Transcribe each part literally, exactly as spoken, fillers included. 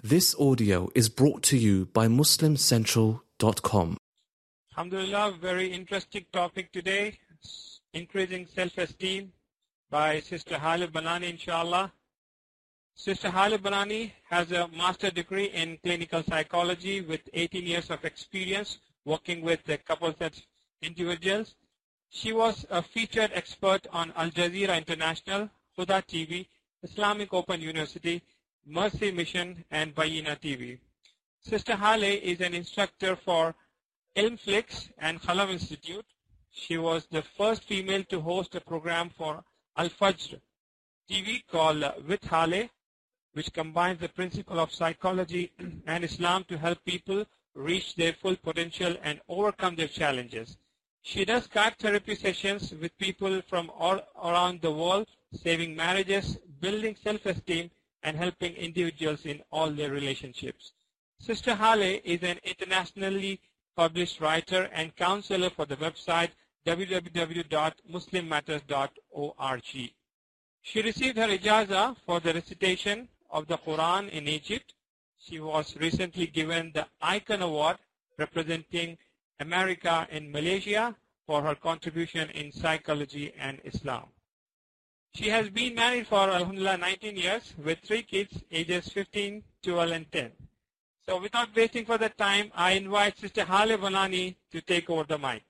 This audio is brought to you by muslim central dot com. Alhamdulillah, very interesting topic today, increasing self-esteem by Sister Hala Banani, inshallah. Sister Hala Banani has a master degree in clinical psychology with eighteen years of experience working with a couple of individuals. She was a featured expert on Al Jazeera International, Huda T V, Islamic Open University, Mercy Mission, and Bayina T V. Sister Hala is an instructor for Ilmflix and Khalam Institute. She was the first female to host a program for Al Fajr T V called With Hala, which combines the principle of psychology and Islam to help people reach their full potential and overcome their challenges. She does Skype therapy sessions with people from all around the world, saving marriages, building self-esteem, and helping individuals in all their relationships. Sister Hala is an internationally published writer and counselor for the website w w w dot muslim matters dot org. She received her ijaza for the recitation of the Quran in Egypt. She was recently given the Icon Award representing America in Malaysia for her contribution in psychology and Islam. She has been married for, alhamdulillah, nineteen years with three kids, ages fifteen, twelve, and ten. So without wasting further time, I invite Sister Hala Banani to take over the mic.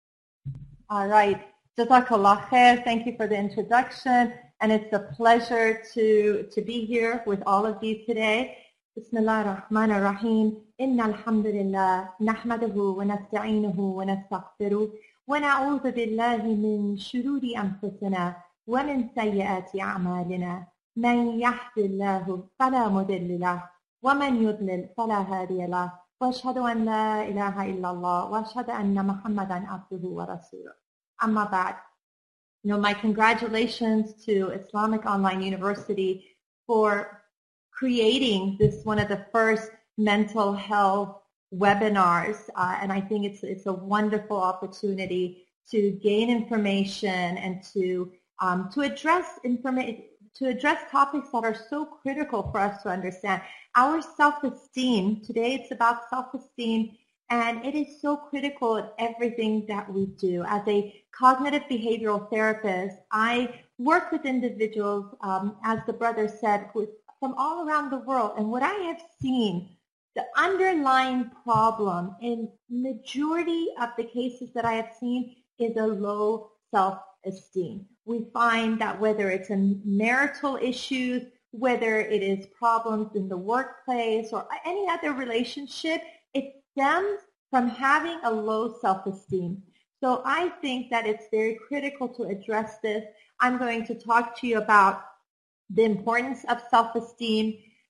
All right. Jazakallah khair. Thank you for the introduction. And it's a pleasure to, to be here with all of you today. Bismillah ar-Rahman ar-Rahim. Inna alhamdulillah. Nahmaduhu wa nasta'inuhu wa nastaghfiruh. Wa na'udhu billahi min shururi anfusina. ومن سيئات أعمالنا من يهد الله فلا مضل له ومن يضلل فلا هادي له وأشهد أن لا إله إلا الله وأشهد أن محمدا عبده ورسوله. أما بعد, you know, my congratulations to Islamic Online University for creating this one of the first mental health webinars, uh, and I think it's it's a wonderful opportunity to gain information and to Um, to address information, to address topics that are so critical for us to understand. Our self-esteem, today it's about self-esteem, and it is so critical in everything that we do. As a cognitive behavioral therapist, I work with individuals, um, as the brother said, who, from all around the world. And what I have seen, the underlying problem in majority of the cases that I have seen is a low self-esteem. We find that whether it's in marital issues, whether it is problems in the workplace or any other relationship, it stems from having a low self-esteem. So I think that it's very critical to address this. I'm going to talk to you about the importance of self-esteem,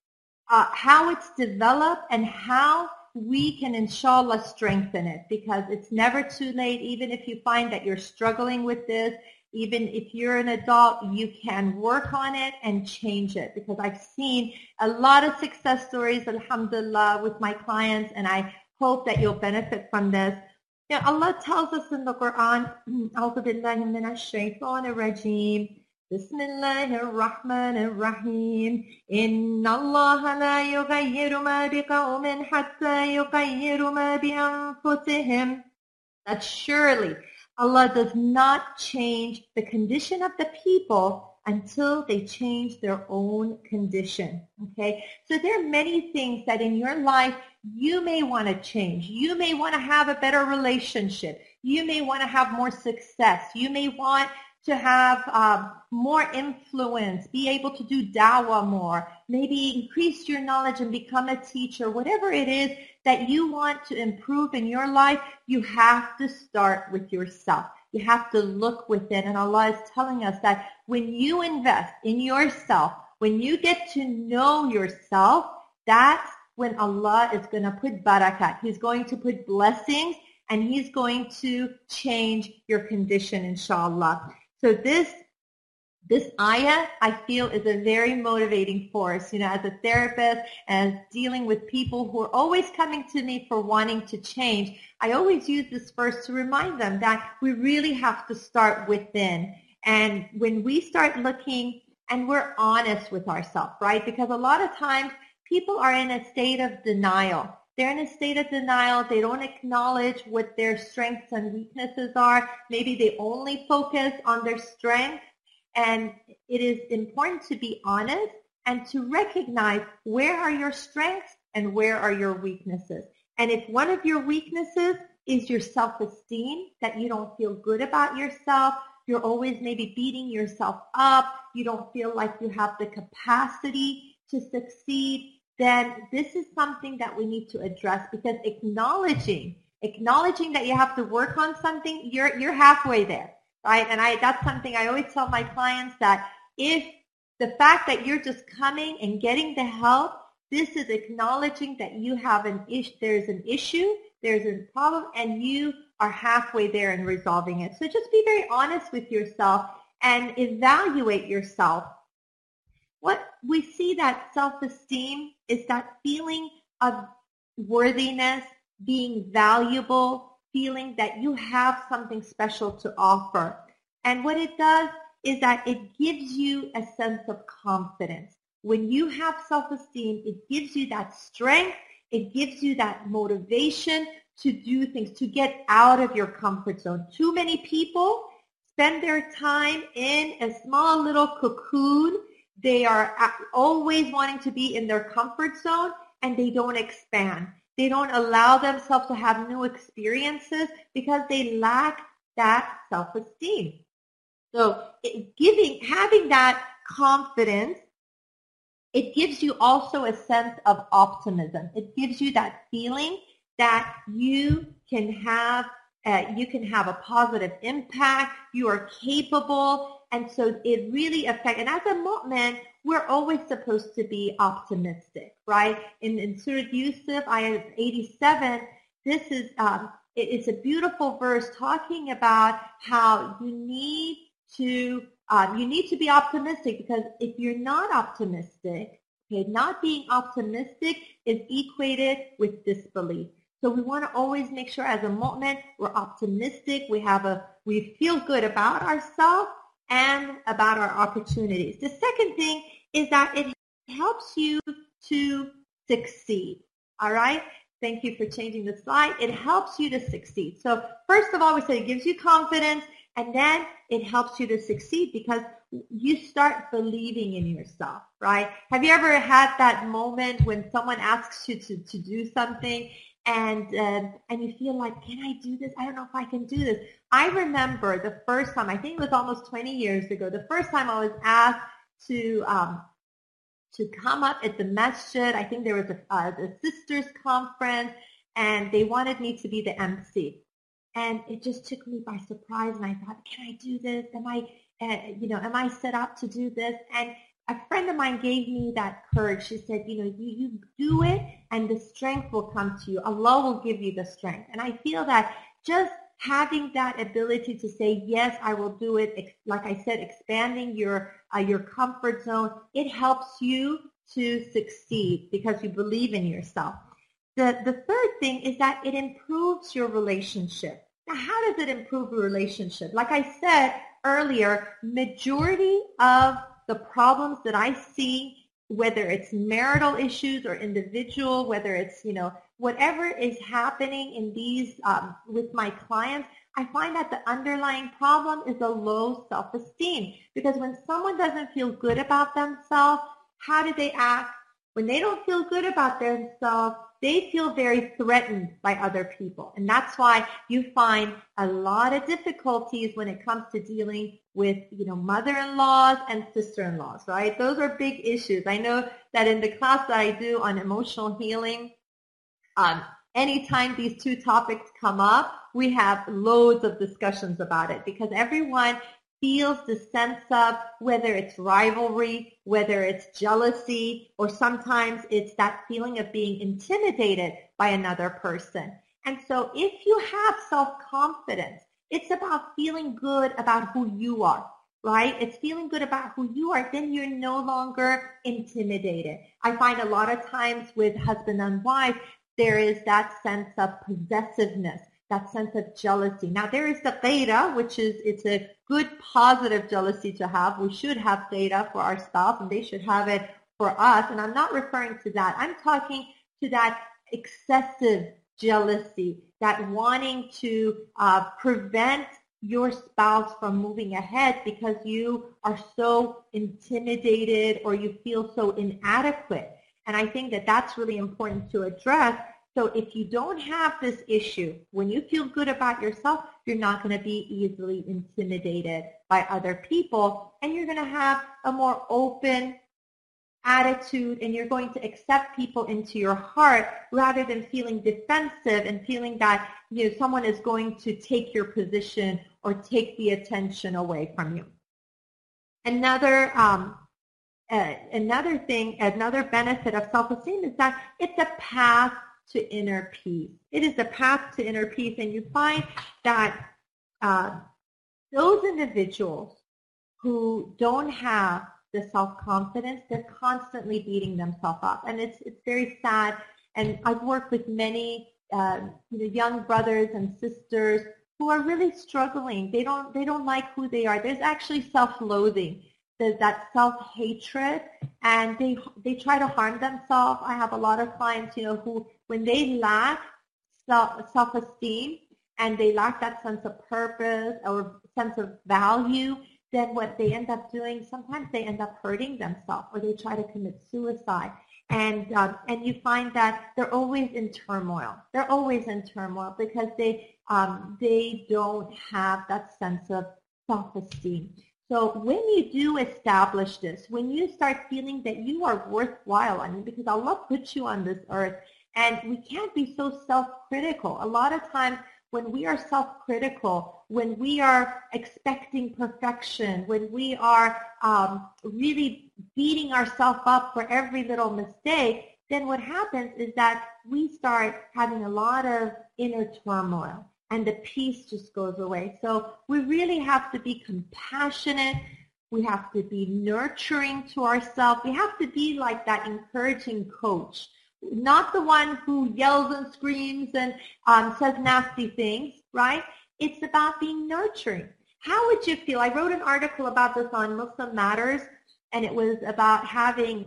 uh, how it's developed, and how we can, inshallah, strengthen it, because it's never too late. Even if you find that you're struggling with this, even if you're an adult, you can work on it and change it, because I've seen a lot of success stories, alhamdulillah, with my clients, and I hope that you'll benefit from this. You know, Allah tells us in the Quran, أعوذ بالله من الشيطان الرجيم بسم الله الرحمن الرحيم إن الله لا يغير ما بقوم حتى يغيروا ما بأنفسهم. That surely Allah does not change the condition of the people until they change their own condition. Okay? So there are many things that in your life you may want to change. You may want to have a better relationship. You may want to have more success. You may want to have um, more influence, be able to do dawah more, maybe increase your knowledge and become a teacher. Whatever it is that you want to improve in your life, you have to start with yourself. You have to look within. And Allah is telling us that when you invest in yourself, when you get to know yourself, that's when Allah is going to put barakat. He's going to put blessings, and He's going to change your condition, inshallah. So this This ayah, I feel, is a very motivating force. You know, as a therapist and dealing with people who are always coming to me for wanting to change, I always use this verse to remind them that we really have to start within. And when we start looking and we're honest with ourselves, right? Because a lot of times people are in a state of denial. They're in a state of denial. They don't acknowledge what their strengths and weaknesses are. Maybe they only focus on their strengths. And it is important to be honest and to recognize where are your strengths and where are your weaknesses. And if one of your weaknesses is your self-esteem, that you don't feel good about yourself, you're always maybe beating yourself up, you don't feel like you have the capacity to succeed, then this is something that we need to address, because acknowledging, acknowledging that you have to work on something, you're, you're halfway there, right? And I, that's something I always tell my clients, that if the fact that you're just coming and getting the help, this is acknowledging that you have an issue, there's an issue, there's a problem, and you are halfway there in resolving it. So just be very honest with yourself and evaluate yourself. What we see that self-esteem is that feeling of worthiness, being valuable, feeling that you have something special to offer. And what it does is that it gives you a sense of confidence. When you have self-esteem, it gives you that strength, it gives you that motivation to do things, to get out of your comfort zone. Too many people spend their time in a small little cocoon. They are always wanting to be in their comfort zone, and they don't expand. They don't allow themselves to have new experiences because they lack that self-esteem. So it, giving, having that confidence, it gives you also a sense of optimism. It gives you that feeling that you can have uh, you can have a positive impact. You are capable, and so it really affects. And as a mu'min, we're always supposed to be optimistic, right? In, in Surah Yusuf, ayah eighty-seven, this is um, it, it's a beautiful verse talking about how you need to um, you need to be optimistic, because if you're not optimistic, okay, not being optimistic is equated with disbelief. So we want to always make sure as a mu'min we're optimistic, we have a we feel good about ourselves and about our opportunities. The second thing is that it helps you to succeed. All right? Thank you for changing the slide. It helps you to succeed. So first of all, we say it gives you confidence, and then it helps you to succeed because you start believing in yourself, right? Have you ever had that moment when someone asks you to, to do something and uh, and you feel like, can I do this? I don't know if I can do this. I remember the first time, I think it was almost twenty years ago, the first time I was asked to um, to come up at the masjid. I think there was a, uh, a sisters conference, and they wanted me to be the M C. And it just took me by surprise, and I thought, can I do this? Am I, uh, you know, am I set up to do this? And a friend of mine gave me that courage. She said, you know, you, you do it, and the strength will come to you. Allah will give you the strength. And I feel that just having that ability to say, yes, I will do it, like I said, expanding your uh, your comfort zone, it helps you to succeed because you believe in yourself. The, the third thing is that it improves your relationship. Now, how does it improve your relationship? Like I said earlier, majority of the problems that I see, whether it's marital issues or individual, whether it's, you know, whatever is happening in these, um, with my clients, I find that the underlying problem is a low self-esteem. Because when someone doesn't feel good about themselves, how do they act? When they don't feel good about themselves, they feel very threatened by other people. And that's why you find a lot of difficulties when it comes to dealing with, you know, mother-in-laws and sister-in-laws, right? Those are big issues. I know that in the class that I do on emotional healing, um, anytime these two topics come up, we have loads of discussions about it because everyone feels the sense of whether it's rivalry, whether it's jealousy, or sometimes it's that feeling of being intimidated by another person. And so if you have self-confidence, it's about feeling good about who you are, right? It's feeling good about who you are. Then you're no longer intimidated. I find a lot of times with husband and wife, there is that sense of possessiveness, that sense of jealousy. Now, there is the ghayra, which is, it's a good positive jealousy to have. We should have ghayra for our spouse, and they should have it for us, and I'm not referring to that. I'm talking to that excessive jealousy, that wanting to uh, prevent your spouse from moving ahead because you are so intimidated or you feel so inadequate. And I think that that's really important to address. So if you don't have this issue, when you feel good about yourself, you're not going to be easily intimidated by other people, and you're going to have a more open attitude, and you're going to accept people into your heart rather than feeling defensive and feeling that, you know, someone is going to take your position or take the attention away from you. Another um, uh, another thing, another benefit of self-esteem is that it's a path to inner peace. It is a path to inner peace, and you find that uh, those individuals who don't have the self-confidence, they're constantly beating themselves up, and it's it's very sad. And I've worked with many uh, you know, young brothers and sisters who are really struggling. They don't they don't like who they are. There's actually self-loathing. There's that self-hatred, and they they try to harm themselves. I have a lot of clients, you know, who when they lack self, self-esteem and they lack that sense of purpose or sense of value, then what they end up doing, sometimes they end up hurting themselves, or they try to commit suicide. And um, and you find that they're always in turmoil. They're always in turmoil because they um, they don't have that sense of self-esteem. So when you do establish this, when you start feeling that you are worthwhile, I mean, because Allah put you on this earth, and we can't be so self-critical. A lot of times when we are self-critical, when we are expecting perfection, when we are um, really beating ourselves up for every little mistake, then what happens is that we start having a lot of inner turmoil, and the peace just goes away. So we really have to be compassionate. We have to be nurturing to ourselves. We have to be like that encouraging coach, not the one who yells and screams and um, says nasty things, right? It's about being nurturing. How would you feel? I wrote an article about this on Muslim Matters, and it was about having,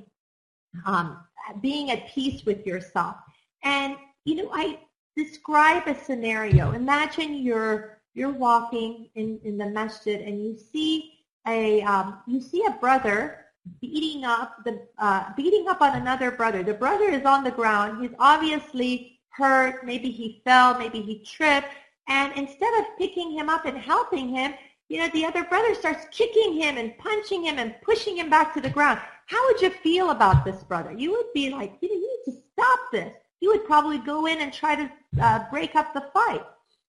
um, being at peace with yourself. And, you know, I describe a scenario. Imagine you're you're walking in, in the masjid, and you see a um, you see a brother beating up the uh, beating up on another brother. The brother is on the ground. He's obviously hurt. Maybe he fell. Maybe he tripped. And instead of picking him up and helping him, you know, the other brother starts kicking him and punching him and pushing him back to the ground. How would you feel about this brother? You would be like, you know, you need to stop this. You would probably go in and try to uh, break up the fight.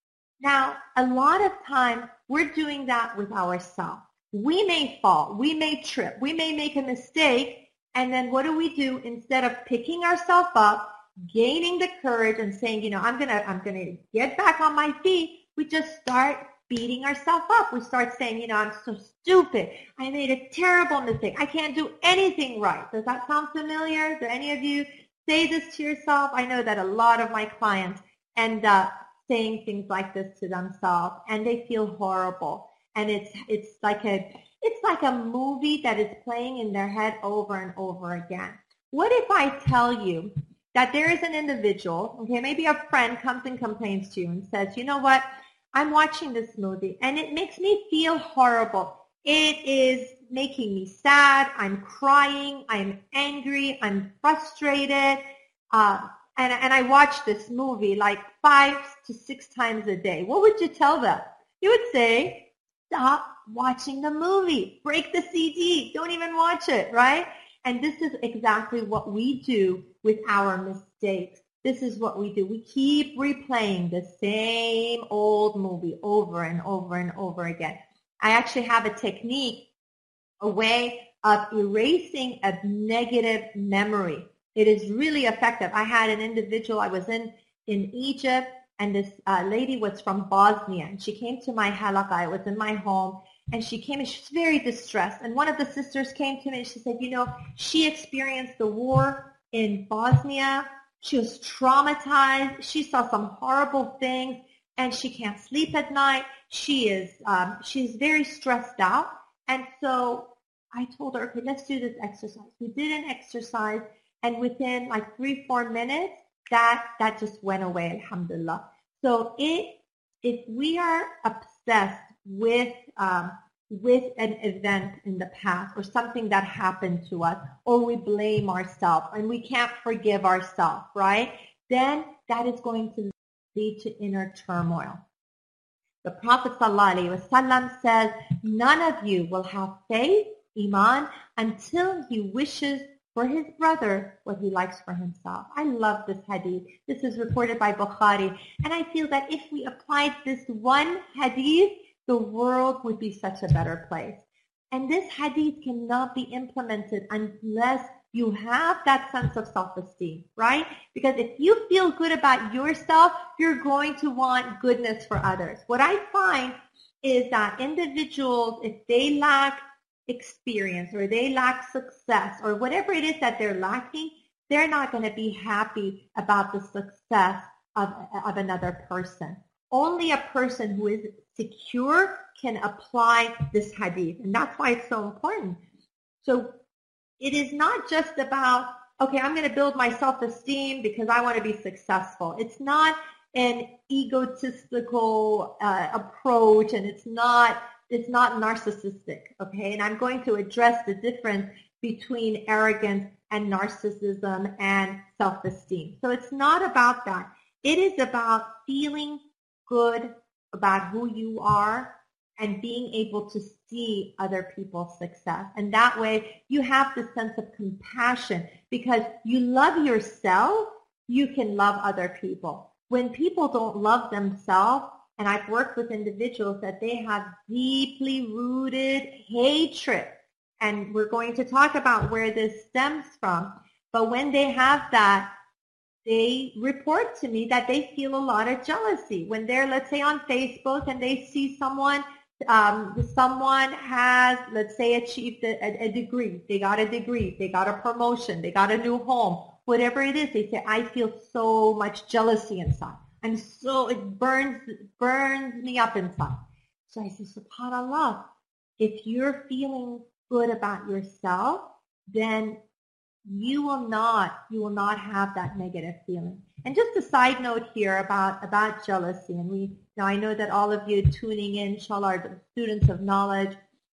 Now, a lot of times we're doing that with ourselves. We may fall, we may trip, we may make a mistake, and then what do we do? Instead of picking ourselves up, gaining the courage and saying, you know, I'm gonna, I'm gonna get back on my feet, we just start beating ourselves up. We start saying, you know, I'm so stupid. I made a terrible mistake. I can't do anything right. Does that sound familiar? Do any of you say this to yourself? I know that a lot of my clients end up saying things like this to themselves, and they feel horrible. And it's it's like a it's like a movie that is playing in their head over and over again. What if I tell you that there is an individual, okay, maybe a friend comes and complains to you and says, you know what, I'm watching this movie and it makes me feel horrible. It is making me sad. I'm crying. I'm angry. I'm frustrated. Uh, and, and I watch this movie like five to six times a day. What would you tell them? You would say, stop watching the movie. Break the C D. Don't even watch it, right? And this is exactly what we do with our mistakes. This is what we do. We keep replaying the same old movie over and over and over again. I actually have a technique, a way of erasing a negative memory. It is really effective. I had an individual, I was in, in Egypt, and this uh, lady was from Bosnia, and she came to my halaqah. I was in my home, and she came, and she was very distressed. And one of the sisters came to me, and she said, you know, she experienced the war in Bosnia. She was traumatized. She saw some horrible things, and she can't sleep at night. She is um, she's very stressed out. And so I told her, okay, let's do this exercise. We did an exercise, and within like three, four minutes, that that just went away, alhamdulillah. So it, if we are obsessed with um, with an event in the past or something that happened to us, or we blame ourselves and we can't forgive ourselves, right? Then that is going to lead to inner turmoil. The Prophet ﷺ says, none of you will have faith, iman, until he wishes for his brother what he likes for himself. I love this hadith. This is reported by Bukhari. And I feel that if we applied this one hadith, the world would be such a better place. And this hadith cannot be implemented unless you have that sense of self-esteem, right? Because if you feel good about yourself, you're going to want goodness for others. What I find is that individuals, if they lack experience or they lack success or whatever it is that they're lacking, they're not going to be happy about the success of, of another person. Only a person who is secure can apply this hadith. And that's why it's so important. So it is not just about, okay, I'm going to build my self-esteem because I want to be successful. It's not an egotistical uh, approach, and it's not it's not narcissistic, okay? And I'm going to address the difference between arrogance and narcissism and self-esteem. So it's not about that. It is about feeling good about who you are and being able to see other people's success. And that way you have the sense of compassion, because you love yourself, you can love other people. When people don't love themselves, and I've worked with individuals that they have deeply rooted hatred, and we're going to talk about where this stems from. But when they have that, they report to me that they feel a lot of jealousy. When they're, let's say, on Facebook and they see someone Um, someone has, let's say, achieved a, a degree. They got a degree. They got a promotion. They got a new home. Whatever it is, they say, I feel so much jealousy inside. I'm so, it burns, burns me up inside. So I say, SubhanAllah, if you're feeling good about yourself, then you will not, you will not have that negative feeling. And just a side note here about, about jealousy, and we, now I know that all of you tuning in, inshallah, are students of knowledge,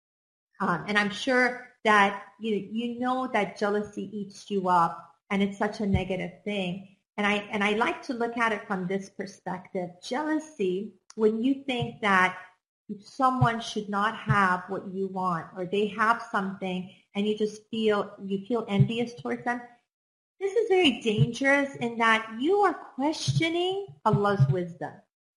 um, and I'm sure that you, you know that jealousy eats you up, and it's such a negative thing. And I, and I like to look at it from this perspective. Jealousy, when you think that someone should not have what you want, or they have something, and you just feel, you feel envious towards them, this is very dangerous in that you are questioning Allah's wisdom.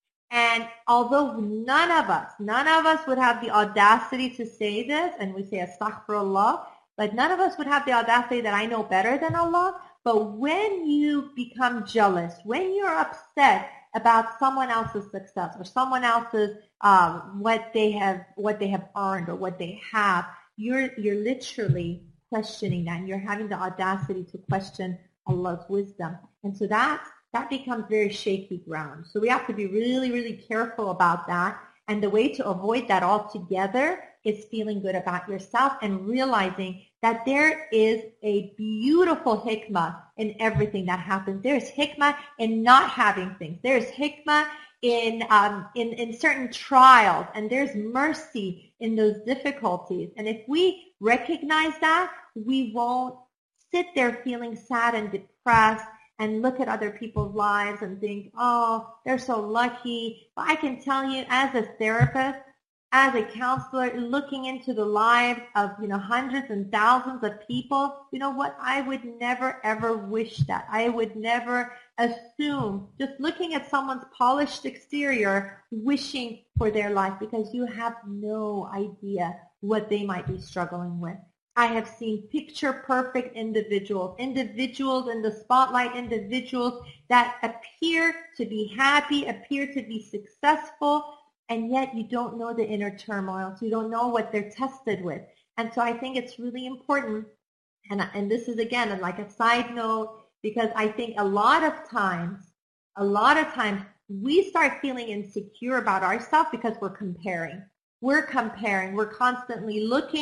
And although none of us, none of us would have the audacity to say this, and we say astaghfirullah, but none of us would have the audacity that I know better than Allah. But when you become jealous, when you're upset about someone else's success or someone else's um, what they have, what they have earned or what they have, you're you're literally questioning that, and you're having the audacity to question Allah's wisdom. And so that's, that becomes very shaky ground. So we have to be really, really careful about that. And the way to avoid that altogether is feeling good about yourself and realizing that there is a beautiful hikmah in everything that happens. There's hikmah in not having things. There's hikmah in, um, in, in certain trials, and there's mercy in those difficulties. And if we recognize that, we won't sit there feeling sad and depressed and look at other people's lives and think, oh, they're so lucky. But I can tell you, as a therapist, as a counselor, looking into the lives of, you know, hundreds and thousands of people, you know what? I would never, ever wish that. I would never assume, just looking at someone's polished exterior, wishing for their life, because you have no idea what they might be struggling with. I have seen picture-perfect individuals, individuals in the spotlight, individuals that appear to be happy, appear to be successful, and yet you don't know the inner turmoil. So you don't know what they're tested with. And so I think it's really important, and, and this is, again, like a side note, because I think a lot of times, a lot of times, we start feeling insecure about ourselves because we're comparing. We're comparing. We're constantly looking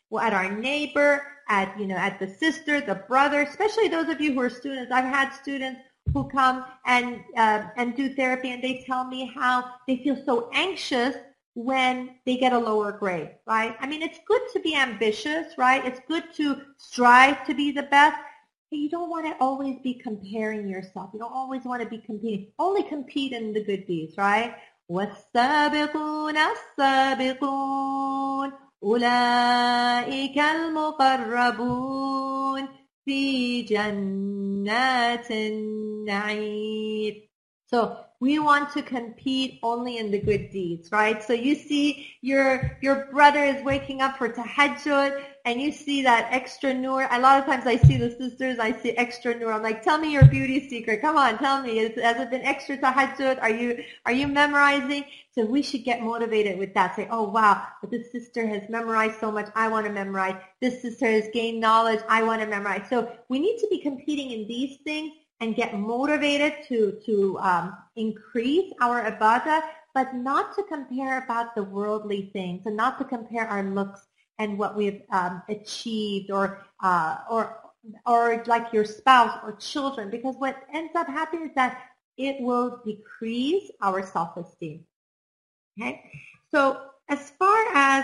well, at our neighbor, at, you know, at the sister, the brother, especially those of you who are students. I've had students who come and, uh, and do therapy, and they tell me how they feel so anxious when they get a lower grade, right? I mean, it's good to be ambitious, right? It's good to strive to be the best. But you don't want to always be comparing yourself. You don't always want to be competing. Only compete in the good deeds, right? وَالسَّابِقُونَ السَّابِقُونَ أُولَئِكَ الْمُقَرَّبُونَ فِي جَنَّاتِ النَّعِيمِ. So we want to compete only in the good deeds, right? So you see your your brother is waking up for tahajjud, and you see that extra nur. A lot of times I see the sisters, I see extra nur. I'm like, tell me your beauty secret. Come on, tell me. Is, has it been extra tahajjud? Are you are you memorizing? So we should get motivated with that. Say, oh wow, but this sister has memorized so much. I want to memorize. This sister has gained knowledge. I want to memorize. So we need to be competing in these things and get motivated to, to um, increase our ibadah, but not to compare about the worldly things, and not to compare our looks and what we've um, achieved, or, uh, or, or like your spouse or children, because what ends up happening is that it will decrease our self-esteem. Okay? So as far as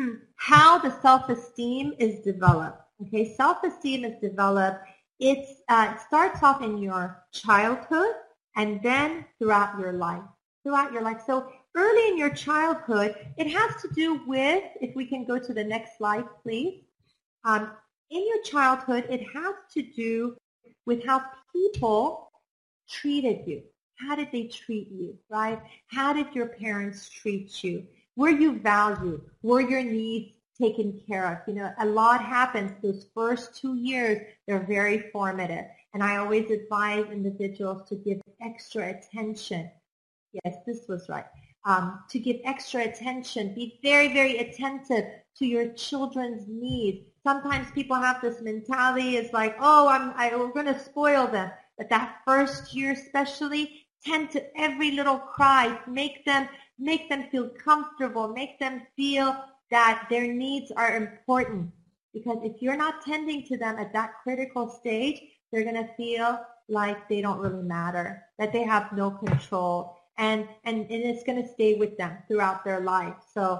how the self-esteem is developed, okay, self-esteem is developed It's, uh, it starts off in your childhood and then throughout your life. Throughout your life. So early in your childhood, it has to do with, if we can go to the next slide, please. Um, in your childhood, it has to do with how people treated you. How did they treat you, right? How did your parents treat you? Were you valued? Were your needs taken care of? You know, a lot happens those first two years. They're very formative. And I always advise individuals to give extra attention. Yes, this was right. Um, to give extra attention. Be very, very attentive to your children's needs. Sometimes people have this mentality. It's like, oh, I'm, I, we're going to spoil them. But that first year especially, tend to every little cry. Make them, make them feel comfortable. Make them feel that their needs are important, because if you're not tending to them at that critical stage, they're going to feel like they don't really matter, that they have no control, and, and, and it's going to stay with them throughout their life. So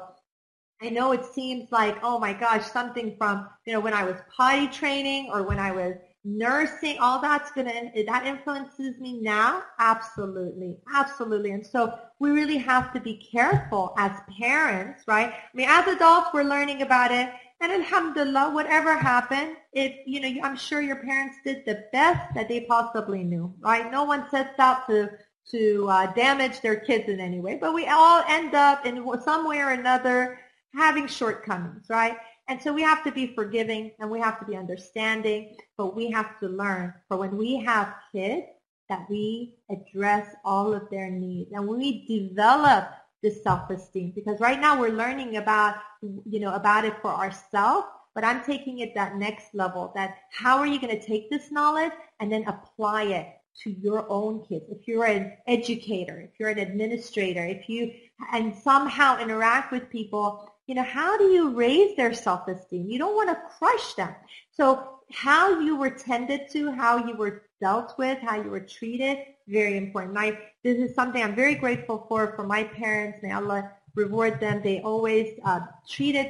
I know it seems like, oh my gosh, something from, you know, when I was potty training or when I was nursing, all that's going to, that influences me now? Absolutely. Absolutely. And so we really have to be careful as parents, right? I mean, as adults, we're learning about it. And alhamdulillah, whatever happened, it, you know, I'm sure your parents did the best that they possibly knew, right? No one sets out to, to uh, damage their kids in any way, but we all end up in some way or another having shortcomings, right? And so we have to be forgiving, and we have to be understanding, but we have to learn for when we have kids that we address all of their needs and we develop this self-esteem, because right now we're learning about, you know, about it for ourselves, but I'm taking it that next level, that how are you going to take this knowledge and then apply it to your own kids? If you're an educator, if you're an administrator, if you, and somehow interact with people, you know, how do you raise their self-esteem? You don't want to crush them. So how you were tended to, how you were dealt with, how you were treated, very important. My, this is something I'm very grateful for, for my parents. May Allah reward them. They always uh, treated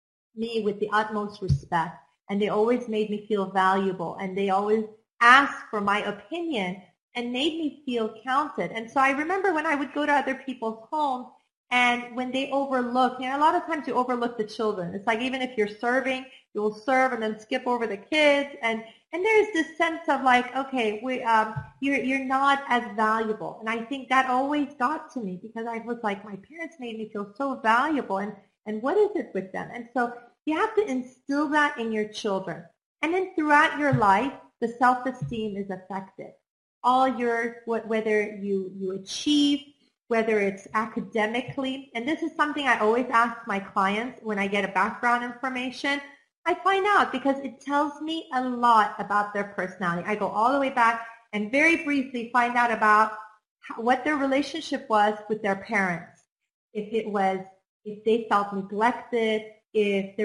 me with the utmost respect, and they always made me feel valuable, and they always asked for my opinion and made me feel counted. And so I remember when I would go to other people's homes, and when they overlook, you know, a lot of times you overlook the children. It's like even if you're serving, you will serve and then skip over the kids. And, and there's this sense of like, okay, we, um, you're, you're not as valuable. And I think that always got to me, because I was like, my parents made me feel so valuable. And, and what is it with them? And so you have to instill that in your children. And then throughout your life, the self-esteem is affected. All your, what, whether you, you achieve, whether it's academically, and this is something I always ask my clients when I get a background information. I find out because it tells me a lot about their personality. I go all the way back and very briefly find out about how, what their relationship was with their parents. If it was, if they felt neglected, if there was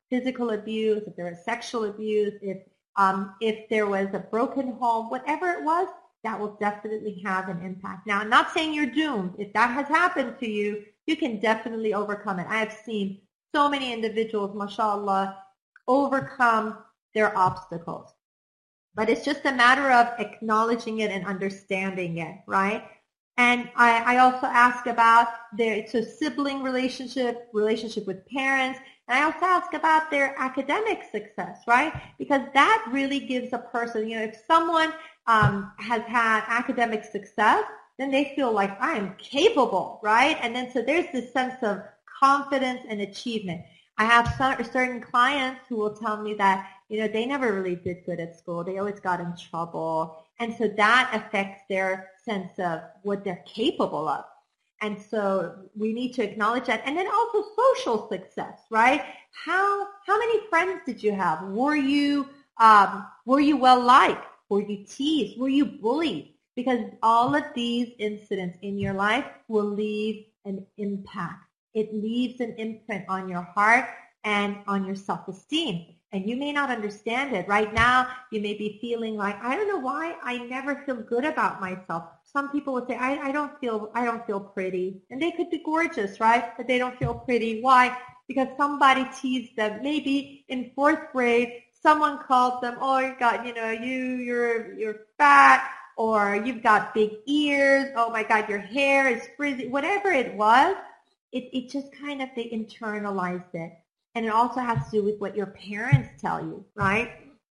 physical abuse, if there was sexual abuse, if um, if there was a broken home, whatever it was, that will definitely have an impact. Now, I'm not saying you're doomed. If that has happened to you, you can definitely overcome it. I have seen so many individuals, mashallah, overcome their obstacles. But it's just a matter of acknowledging it and understanding it, right? And I, I also ask about their so sibling relationship, relationship with parents, and I also ask about their academic success, right? Because that really gives a person, you know, if someone um, has had academic success, then they feel like I am capable, right? And then so there's this sense of confidence and achievement. I have some, certain clients who will tell me that, you know, they never really did good at school. They always got in trouble. And so that affects their sense of what they're capable of. And so we need to acknowledge that. And then also social success, right? How how many friends did you have? Were you um, were you well liked? Were you teased? Were you bullied? Because all of these incidents in your life will leave an impact. It leaves an imprint on your heart and on your self-esteem. And you may not understand it. Right now, you may be feeling like, I don't know why I never feel good about myself. Some people would say, I, I don't feel I don't feel pretty. And they could be gorgeous, right? But they don't feel pretty. Why? Because somebody teased them. Maybe in fourth grade, someone called them, oh, you got, you know, you, you're, you're fat, or you've got big ears. Oh my God, your hair is frizzy. Whatever it was, it, it just kind of, they internalized it. And it also has to do with what your parents tell you, right?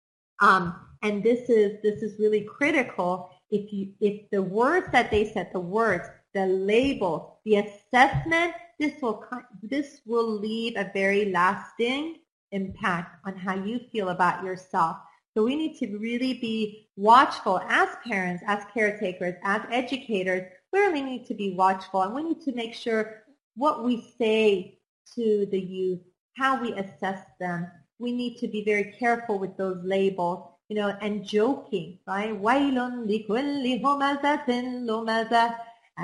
Um, and this is this is really critical. If you if the words that they said, the words, the label, the assessment, this will this will leave a very lasting impact on how you feel about yourself. So we need to really be watchful as parents, as caretakers, as educators. We really need to be watchful, and we need to make sure what we say to the youth, how we assess them. We need to be very careful with those labels, you know, and joking, right? وَيْلٌ لِكُلِّ هُمَزَةٍ لُمَزَةٍ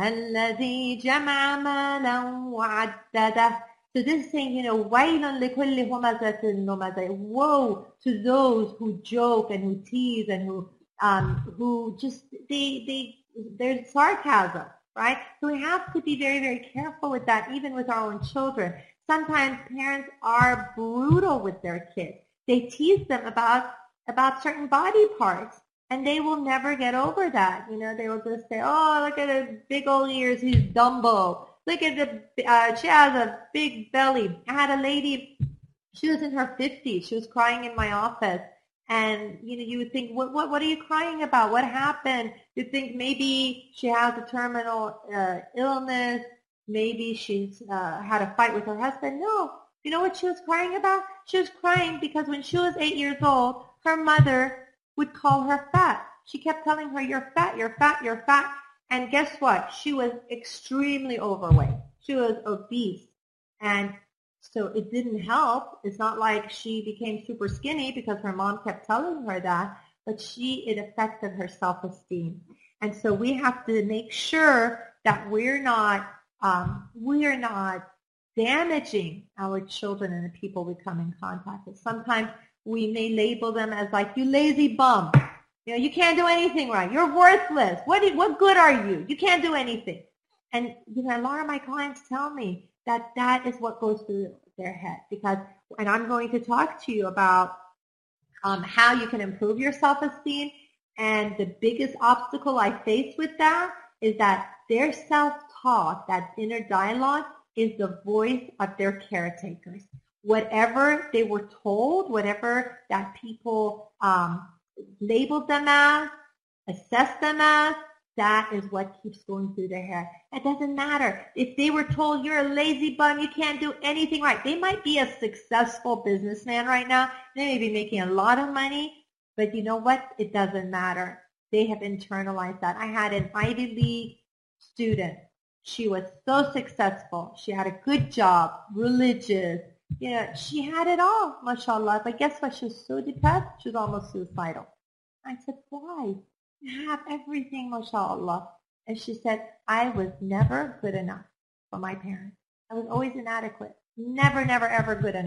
الَّذِي جَمَعَ مَالًا وَعَدَّدَهُ. So this is saying, you know, وَيْلٌ لِكُلِّ هُمَزَةٍ لُمَزَةٍ. Woe to those who joke and who tease and who um, who just, they, they, there's sarcasm, right? So we have to be very, very careful with that, even with our own children. Sometimes parents are brutal with their kids. They tease them about about certain body parts, and they will never get over that. You know, they will just say, "Oh, look at his big old ears. He's Dumbo. Look at the uh, she has a big belly." I had a lady. She was in her fifties. She was crying in my office, and you know, you would think, "What what what are you crying about? What happened?" You'd think maybe she has a terminal uh, illness. Maybe she's uh, had a fight with her husband. No. You know what she was crying about? She was crying because when she was eight years old, her mother would call her fat. She kept telling her, you're fat, you're fat, you're fat. And guess what? She was extremely overweight. She was obese. And so it didn't help. It's not like she became super skinny because her mom kept telling her that, but she, it affected her self-esteem. And so we have to make sure that we're not Um, we are not damaging our children and the people we come in contact with. Sometimes we may label them as like, you lazy bum. You know, you can't do anything right. You're worthless. What, do, what good are you? You can't do anything. And you know, a lot of my clients tell me that that is what goes through their head. Because, and I'm going to talk to you about um, how you can improve your self-esteem. And the biggest obstacle I face with that is that their self-talk, that inner dialogue, is the voice of their caretakers. Whatever they were told, whatever that people um, labeled them as, assessed them as, that is what keeps going through their head. It doesn't matter. If they were told you're a lazy bum, you can't do anything right. They might be a successful businessman right now. They may be making a lot of money, but you know what? It doesn't matter. They have internalized that. I had an Ivy League student. She was so successful. She had a good job, religious. You know, she had it all, mashallah. But guess what? She was so depressed, she was almost suicidal. I said, why? You have everything, mashallah. And she said, I was never good enough for my parents. I was always inadequate. Never, never, ever good enough.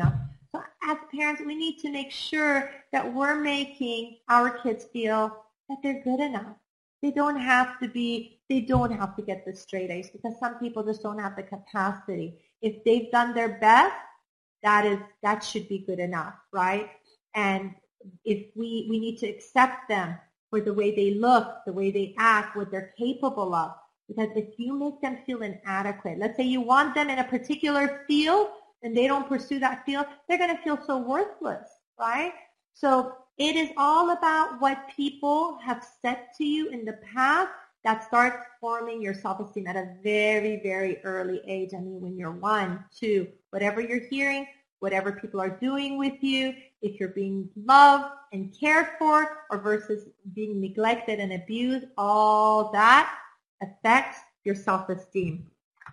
So as parents, we need to make sure that we're making our kids feel that they're good enough. They don't have to be, they don't have to get the straight A's because some people just don't have the capacity. If they've done their best, that is, that should be good enough, right? And if we, we need to accept them for the way they look, the way they act, what they're capable of. Because if you make them feel inadequate, let's say you want them in a particular field and they don't pursue that field, they're going to feel so worthless, right? So it is all about what people have said to you in the past that starts forming your self-esteem at a very, very early age. I mean, when you're one, two, whatever you're hearing, whatever people are doing with you, if you're being loved and cared for or versus being neglected and abused, all that affects your self-esteem.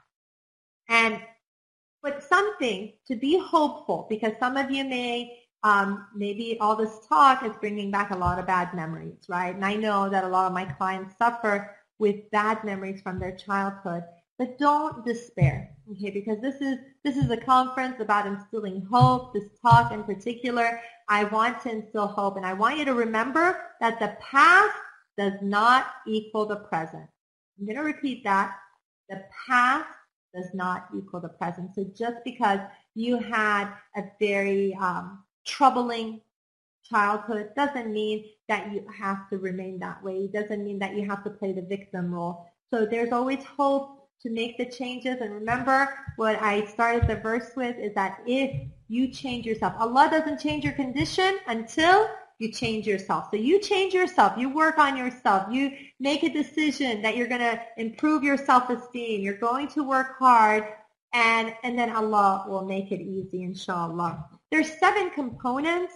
And but something to be hopeful, because some of you may, um, maybe all this talk is bringing back a lot of bad memories, right? And I know that a lot of my clients suffer with bad memories from their childhood. But don't despair, okay? Because this is this is a conference about instilling hope. This talk in particular, I want to instill hope, and I want you to remember that the past does not equal the present. I'm going to repeat that. The past does not equal the present. So just because you had a very um, troubling childhood doesn't mean that you have to remain that way. It doesn't mean that you have to play the victim role. So there's always hope to make the changes. And remember what I started the verse with is that if you change yourself, Allah doesn't change your condition until you change yourself. So you change yourself. You work on yourself. You make a decision that you're going to improve your self-esteem. You're going to work hard, and, and then Allah will make it easy, inshallah. There's seven components,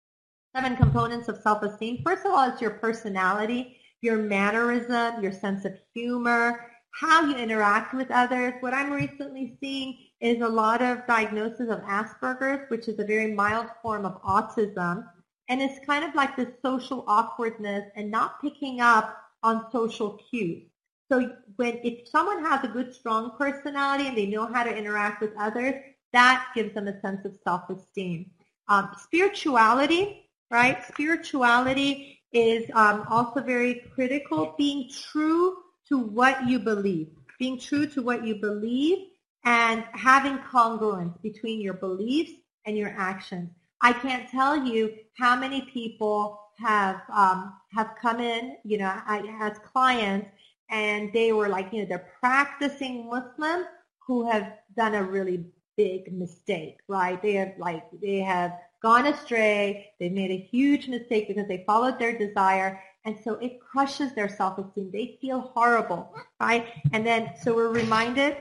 seven components of self-esteem. First of all, it's your personality, your mannerism, your sense of humor, how you interact with others. What I'm recently seeing is a lot of diagnosis of Asperger's, which is a very mild form of autism. And it's kind of like this social awkwardness and not picking up on social cues. So when if someone has a good, strong personality and they know how to interact with others, that gives them a sense of self-esteem. Um, spirituality, right? Spirituality is um, also very critical, being true to what you believe, being true to what you believe and having congruence between your beliefs and your actions. I can't tell you how many people have um, have come in, you know, I, as clients, and they were like, you know, they're practicing Muslims who have done a really big mistake, right? They have like, they have gone astray. They've made a huge mistake because they followed their desire. And so it crushes their self-esteem. They feel horrible, right? And then, so we're reminded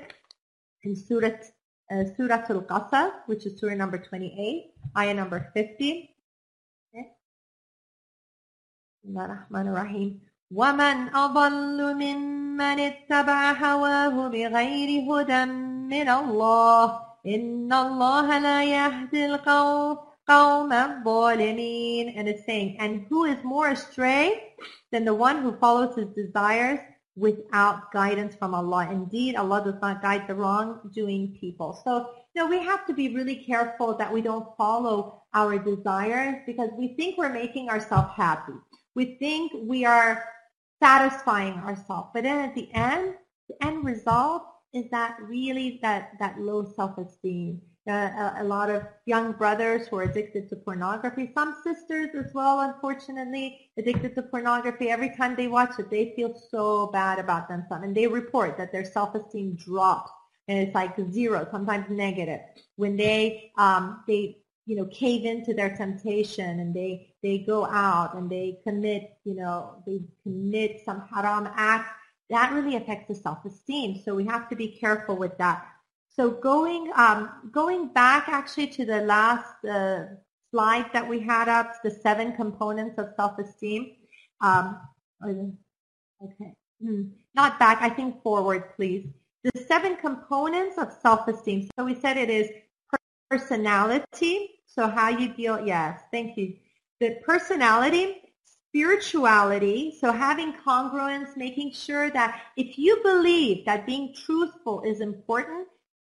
in Surah, uh, Surah Al-Qasas, which is Surah number twenty-eight, ayah number fifty. Okay. Ar-Rahman Ar-Rahim. وَمَنْ أَضَلُّ مِمَّنِ اتَّبَعَ هَوَاهُ بِغَيْرِ هُدًى مِّنَ اللَّهِ إِنَّ اللَّهَ لَا يَهْدِي الْقَوْمَ قَوْمَ الظَّالِمِينَ. And it's saying, and who is more astray than the one who follows his desires without guidance from Allah? Indeed, Allah does not guide the wrongdoing people. So, you know, we have to be really careful that we don't follow our desires because we think we're making ourselves happy. We think we are satisfying ourselves. But then at the end, the end result is that really that, that low self-esteem. Uh, a, a lot of young brothers who are addicted to pornography, some sisters as well, unfortunately, addicted to pornography. Every time they watch it, they feel so bad about themselves. And they report that their self-esteem drops. And it's like zero, sometimes negative. When they, um, they, you know, cave into their temptation and they, they go out and they commit, you know, they commit some haram act, that really affects the self-esteem. So we have to be careful with that. So going um, going back actually to the last uh, slide that we had up, the seven components of self-esteem. Um, okay, not back, I think forward, please. The seven components of self-esteem. So we said it is personality, so how you deal, yes, thank you. The personality, spirituality, so having congruence, making sure that if you believe that being truthful is important,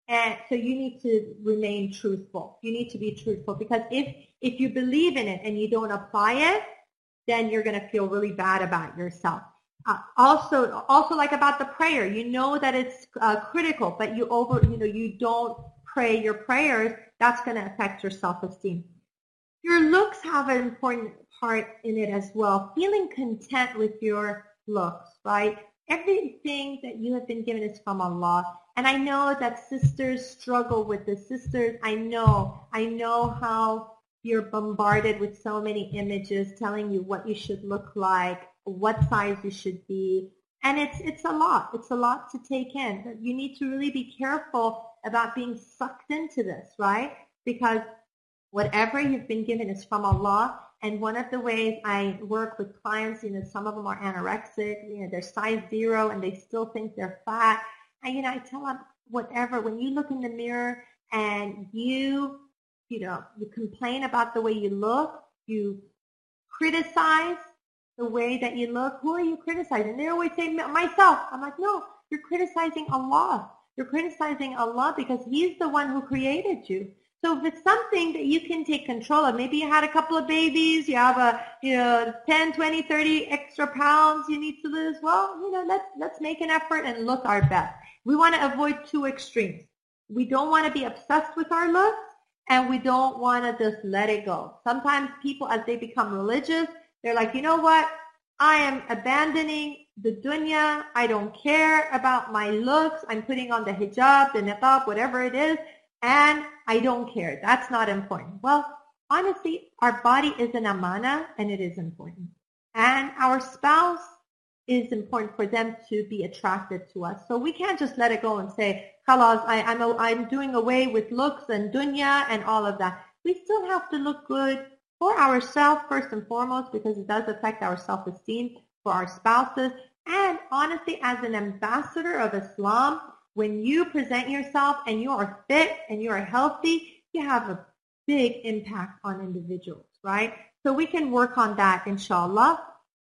And so you need to remain truthful. You need to be truthful, because if if you believe in it and you don't apply it, then you're going to feel really bad about yourself. Uh, also, also like about the prayer, you know that it's uh, critical, but you over, you know, you don't pray your prayers. That's going to affect your self-esteem. Your looks have an important part in it as well. Feeling content with your looks, right? Everything that you have been given is from Allah. And I know that sisters struggle with this. Sisters, I know, I know how you're bombarded with so many images telling you what you should look like, what size you should be. And it's it's a lot. It's a lot to take in. You need to really be careful about being sucked into this, right? Because whatever you've been given is from Allah. And one of the ways I work with clients, you know, some of them are anorexic, you know, they're size zero and they still think they're fat. And, you know, I tell them, whatever, when you look in the mirror and you, you know, you complain about the way you look, you criticize the way that you look, who are you criticizing? They always say, myself. I'm like, no, you're criticizing Allah. You're criticizing Allah because He's the one who created you. So if it's something that you can take control of, maybe you had a couple of babies, you have a, you know, ten, twenty, thirty extra pounds you need to lose, well, you know, let's, let's make an effort and look our best. We want to avoid two extremes. We don't want to be obsessed with our looks, and we don't want to just let it go. Sometimes people, as they become religious, they're like, you know what? I am abandoning the dunya. I don't care about my looks. I'm putting on the hijab, the niqab, whatever it is, and I don't care. That's not important. Well, honestly, our body is an amana, and it is important. And our spouse is important for them to be attracted to us. So we can't just let it go and say, Khalas, I, I'm, a, I'm doing away with looks and dunya and all of that. We still have to look good for ourselves first and foremost, because it does affect our self-esteem, for our spouses. And honestly, as an ambassador of Islam, when you present yourself and you are fit and you are healthy, you have a big impact on individuals, right? So we can work on that, inshallah.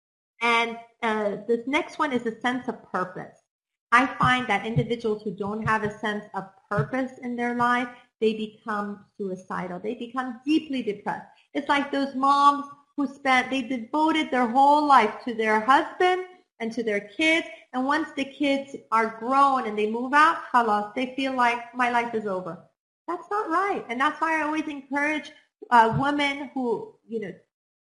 And uh, this next one is a sense of purpose. I find that individuals who don't have a sense of purpose in their life, they become suicidal. They become deeply depressed. It's like those moms who spent, they devoted their whole life to their husband and to their kids. And once the kids are grown and they move out, khalas, they feel like my life is over. That's not right. And that's why I always encourage uh, women who, you know,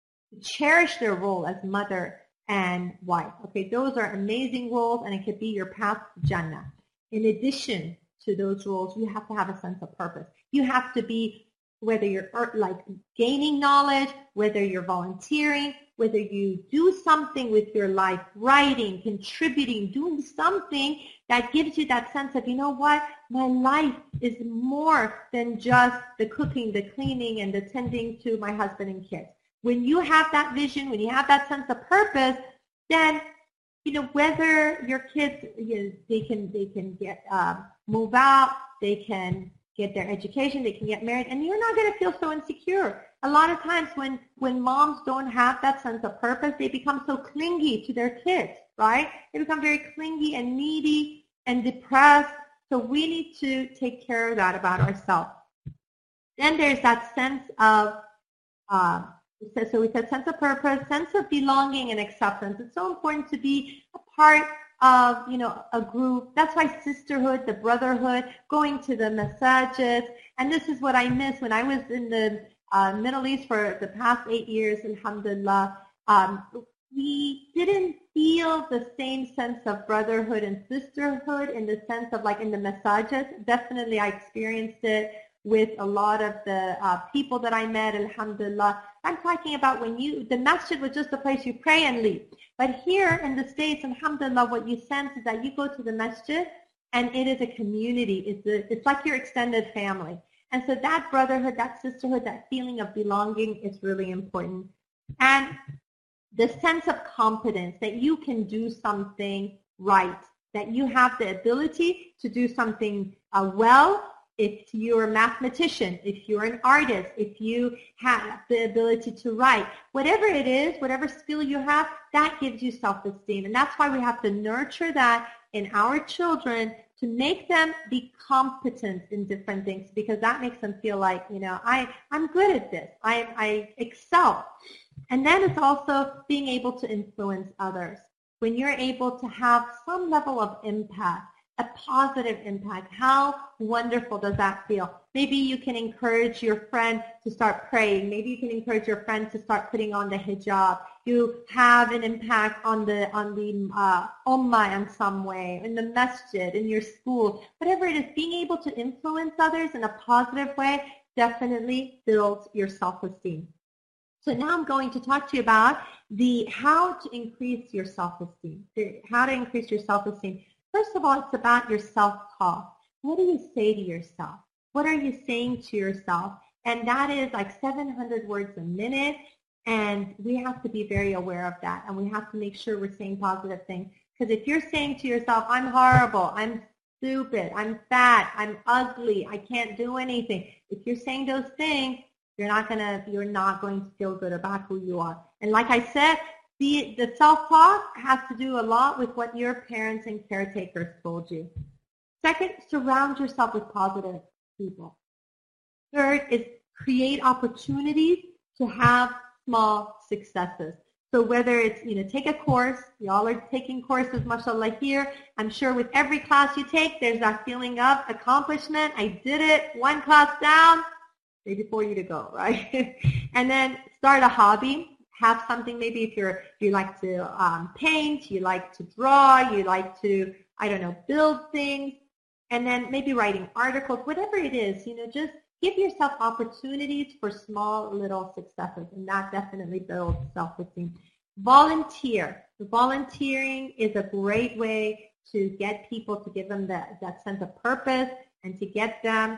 cherish their role as mother and wife. Okay, those are amazing roles, and it could be your path to Jannah. In addition to those roles, you have to have a sense of purpose. You have to be, whether you're like gaining knowledge, whether you're volunteering, whether you do something with your life, writing, contributing, doing something that gives you that sense of, you know what, my life is more than just the cooking, the cleaning, and the tending to my husband and kids. When you have that vision, when you have that sense of purpose, then, you know, whether your kids, you know, they can they can get uh, move out, they can get their education, they can get married, and you're not going to feel so insecure. A lot of times when, when moms don't have that sense of purpose, they become so clingy to their kids, right? They become very clingy and needy and depressed. So we need to take care of that about ourselves. Then there's that sense of, uh, so we said sense of purpose, sense of belonging and acceptance. It's so important to be a part of, you know, a group. That's why sisterhood, the brotherhood, going to the masajid. And this is what I miss when I was in the uh, Middle East for the past eight years, alhamdulillah. Um, we didn't feel the same sense of brotherhood and sisterhood in the sense of like in the masajid. Definitely I experienced it with a lot of the uh, people that I met, alhamdulillah. I'm talking about when you, the masjid was just a place you pray and leave. But here in the States, alhamdulillah, what you sense is that you go to the masjid and it is a community. It's, a, it's like your extended family. And so that brotherhood, that sisterhood, that feeling of belonging is really important. And the sense of competence that you can do something right, that you have the ability to do something uh, well. If you're a mathematician, if you're an artist, if you have the ability to write, whatever it is, whatever skill you have, that gives you self-esteem. And that's why we have to nurture that in our children to make them be competent in different things, because that makes them feel like, you know, I, I'm good at this. I, I excel. And then it's also being able to influence others. When you're able to have some level of impact, a positive impact, how wonderful does that feel? Maybe you can encourage your friend to start praying. Maybe you can encourage your friend to start putting on the hijab. You have an impact on the on the uh, ummah in some way, in the masjid, in your school, whatever it is. Being able to influence others in a positive way definitely builds your self-esteem. So now I'm going to talk to you about the how to increase your self-esteem. How to increase your self-esteem. First of all, it's about your self-talk. What do you say to yourself? What are you saying to yourself? And that is like seven hundred words a minute, and we have to be very aware of that, and we have to make sure we're saying positive things. Because if you're saying to yourself, I'm horrible, I'm stupid, I'm fat, I'm ugly, I can't do anything, if you're saying those things, you're not gonna, you're not going to feel good about who you are. And like I said, the, the self-talk has to do a lot with what your parents and caretakers told you. Second, surround yourself with positive people. Third is create opportunities to have small successes. So whether it's, you know, take a course, y'all are taking courses, mashallah, here. I'm sure with every class you take, there's that feeling of accomplishment. I did it, one class down, maybe for you to go, right? And then start a hobby. Have something, maybe if you're you like to um, paint, you like to draw, you like to, I don't know, build things, and then maybe writing articles, whatever it is, you know, just give yourself opportunities for small little successes, and that definitely builds self-esteem. Volunteer. Volunteering is a great way to get people, to give them that, that sense of purpose and to get them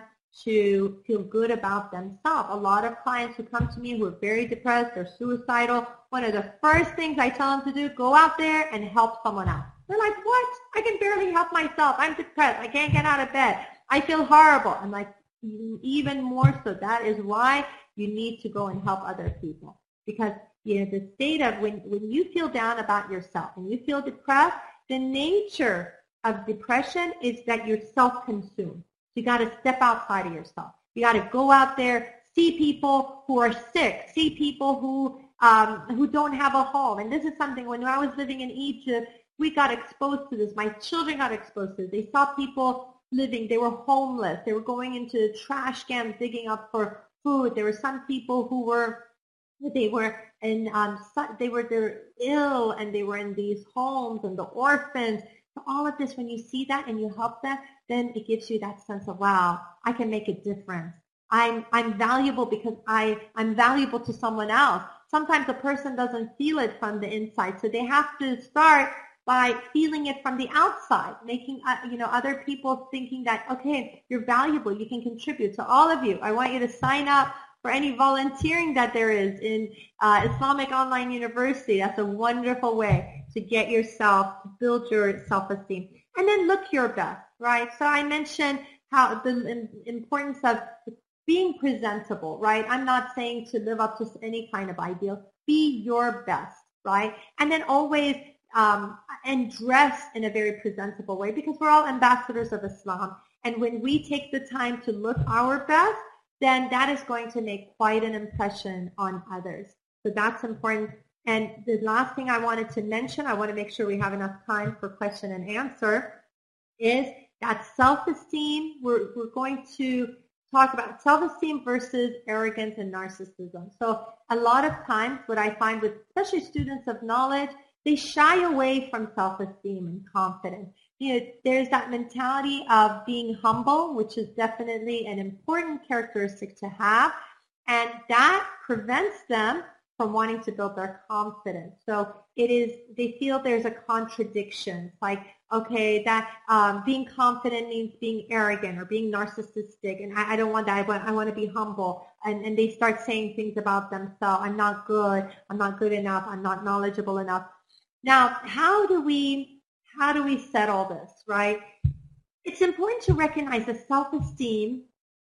to feel good about themselves. A lot of clients who come to me who are very depressed or suicidal, one of the first things I tell them to do, go out there and help someone else. They're like, what? I can barely help myself. I'm depressed. I can't get out of bed. I feel horrible. I'm like, even more so. That is why you need to go and help other people. Because, you know, the state of when, when you feel down about yourself and you feel depressed, the nature of depression is that you're self-consumed. You got to step outside of yourself. You got to go out there, see people who are sick, see people who um, who don't have a home. And this is something, when I was living in Egypt, we got exposed to this. My children got exposed to this. They saw people living, they were homeless. They were going into trash cans digging up for food. There were some people who were, they were in, um, they were they're ill, and they were in these homes and the orphans. So all of this, when you see that and you help them, then it gives you that sense of, wow, I can make a difference. I'm I'm valuable because I, I'm valuable to someone else. Sometimes a person doesn't feel it from the inside, so they have to start by feeling it from the outside, making uh, you know other people thinking that, okay, you're valuable, you can contribute. So all of you, I want you to sign up for any volunteering that there is in uh, Islamic Online University. That's a wonderful way to get yourself, to build your self-esteem. And then look your best, right? So I mentioned how the importance of being presentable, right? I'm not saying to live up to any kind of ideal. Be your best, right? And then always um, and dress in a very presentable way, because we're all ambassadors of Islam. And when we take the time to look our best, then that is going to make quite an impression on others. So that's important. And the last thing I wanted to mention, I want to make sure we have enough time for question and answer, is that self-esteem. We're, we're going to talk about self-esteem versus arrogance and narcissism. So a lot of times what I find with especially students of knowledge, they shy away from self-esteem and confidence. You know, there's that mentality of being humble, which is definitely an important characteristic to have, and that prevents them from wanting to build their confidence. So it is, they feel there's a contradiction. It's like, okay, that um, being confident means being arrogant or being narcissistic, and I, I don't want that. I want, I want to be humble. And, and they start saying things about themselves. I'm not good. I'm not good enough. I'm not knowledgeable enough. Now, how do we, how do we settle this, right? It's important to recognize that self-esteem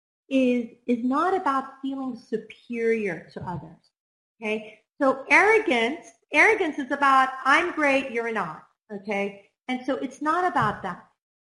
is, is not about feeling superior to others. Okay, so arrogance, arrogance is about, I'm great, you're not, okay? And so it's not about that.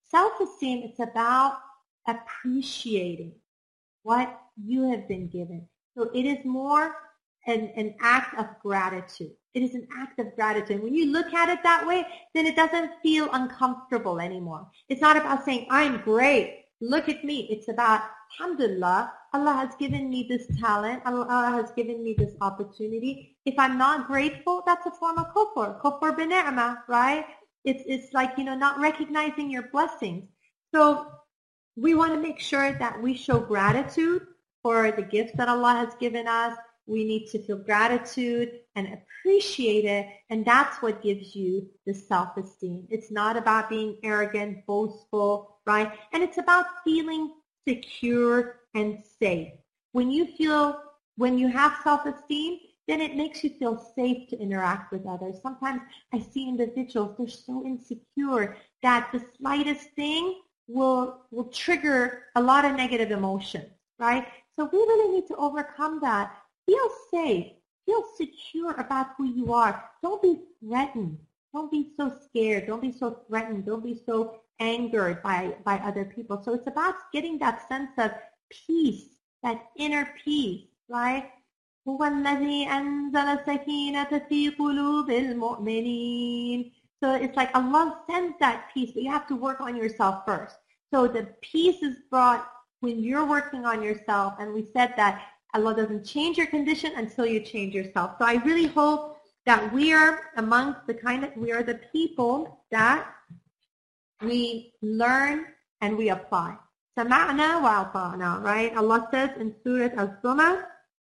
Self-esteem, it's about appreciating what you have been given. So it is more an, an act of gratitude. It is an act of gratitude. When you look at it that way, then it doesn't feel uncomfortable anymore. It's not about saying, I'm great, look at me. It's about, alhamdulillah, Allah has given me this talent. Allah has given me this opportunity. If I'm not grateful, that's a form of kufr. Kufr bi ni'mah, right? It's, it's like, you know, not recognizing your blessings. So we want to make sure that we show gratitude for the gifts that Allah has given us. We need to feel gratitude and appreciate it, and that's what gives you the self-esteem. It's not about being arrogant, boastful, right? And it's about feeling secure and safe. When you feel, when you have self-esteem, then it makes you feel safe to interact with others. Sometimes I see individuals, they're so insecure that the slightest thing will will trigger a lot of negative emotions, right? So we really need to overcome that. Feel safe. Feel secure about who you are. Don't be threatened. Don't be so scared. Don't be so threatened. Don't be so angered by, by other people. So it's about getting that sense of peace, that inner peace, right? هو الذي أنزل السكينة في قلوب المؤمنين. So it's like Allah sends that peace, but you have to work on yourself first. So the peace is brought when you're working on yourself, and we said that Allah doesn't change your condition until you change yourself. So I really hope that we are amongst the kind of, we are the people that we learn and we apply. سمعنا وأطعنا, right? Allah says in Surah Al-Zumar,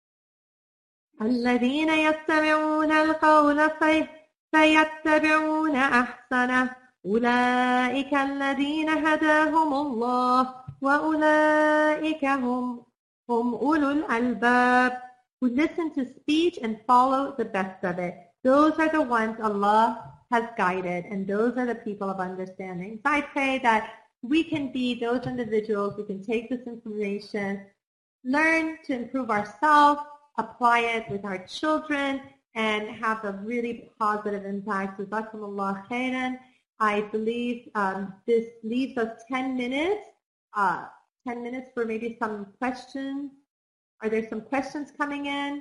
الذين يستمعون القول فيتبعون أحسنه أولئك الذين هداهم الله وأولئك هم هم أولو الألباب, who listen to speech and follow the best of it. Those are the ones Allah has guided, and those are the people of understanding. So I pray that we can be those individuals who can take this information, learn to improve ourselves, apply it with our children, and have a really positive impact. Jazakumullah khairan. I believe um, this leaves us ten minutes. Uh, ten minutes for maybe some questions. Are there some questions coming in?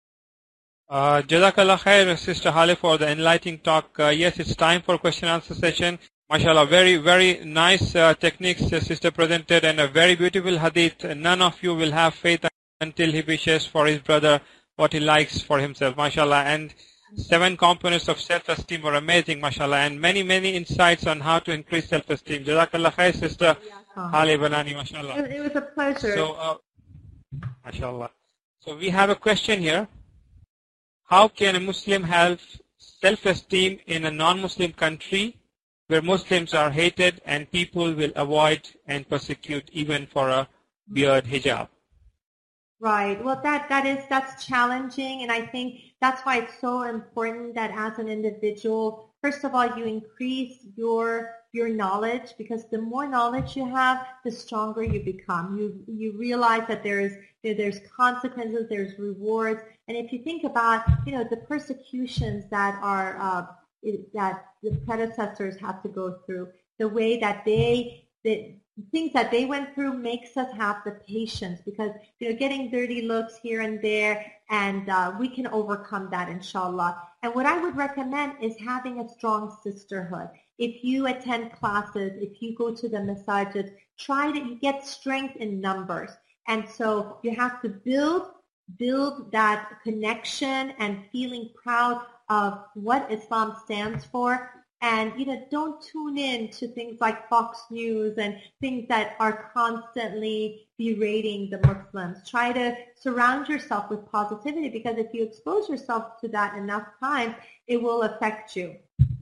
Uh, Jazakallah khair, Sister Hale, for the enlightening talk. Uh, yes, it's time for question answer session. MashaAllah, very, very nice uh, techniques the Sister presented, and a very beautiful hadith. None of you will have faith until he wishes for his brother what he likes for himself. MashaAllah. And seven components of self-esteem were amazing, MashaAllah, and many, many insights on how to increase self-esteem. Jazakallah khair, Sister Hale Banani, MashaAllah. It was a pleasure. So, uh, MashaAllah. So we have a question here. How can a Muslim have self-esteem in a non-Muslim country where Muslims are hated and people will avoid and persecute even for a beard hijab? Right. Well, that, that is, that's challenging, and I think that's why it's so important that as an individual, first of all, you increase your your knowledge, because the more knowledge you have, the stronger you become. You you realize that there's there's consequences, there's rewards, and if you think about, you know, the persecutions that are uh, that the predecessors had to go through, the way that they the things that they went through makes us have the patience, because, you know, getting dirty looks here and there, and uh, we can overcome that, inshallah. And what I would recommend is having a strong sisterhood. If you attend classes, if you go to the masajid, try to you get strength in numbers. And so you have to build build that connection and feeling proud of what Islam stands for. And, you know, don't tune in to things like Fox News and things that are constantly berating the Muslims. Try to surround yourself with positivity, because if you expose yourself to that enough time, it will affect you.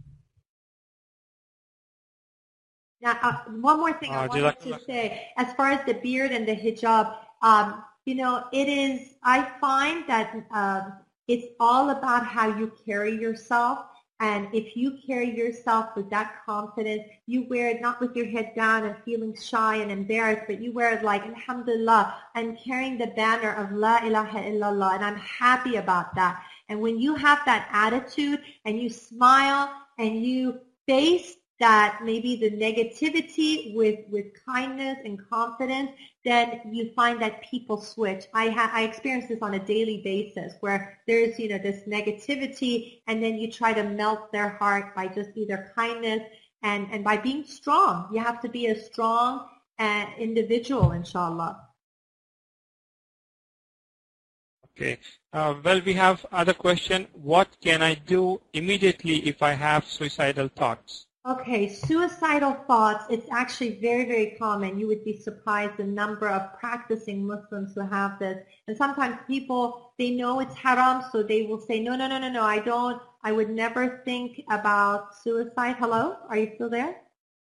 Now, uh, one more thing I wanted to say, as far as the beard and the hijab, um, you know, it is, I find that um, it's all about how you carry yourself. And if you carry yourself with that confidence, you wear it not with your head down and feeling shy and embarrassed, but you wear it like, alhamdulillah, I'm carrying the banner of La ilaha illallah, and I'm happy about that. And when you have that attitude and you smile and you face that maybe the negativity with, with kindness and confidence, then you find that people switch. I ha- I experience this on a daily basis where there's, you know, this negativity, and then you try to melt their heart by just either kindness and, and by being strong. You have to be a strong uh, individual, inshallah. Okay. Uh, well, we have other question. What can I do immediately if I have suicidal thoughts? Okay, suicidal thoughts, it's actually very, very common. You would be surprised the number of practicing Muslims who have this. And sometimes people, they know it's haram, so they will say, no, no, no, no, no, I don't, I would never think about suicide. Hello? Are you still there?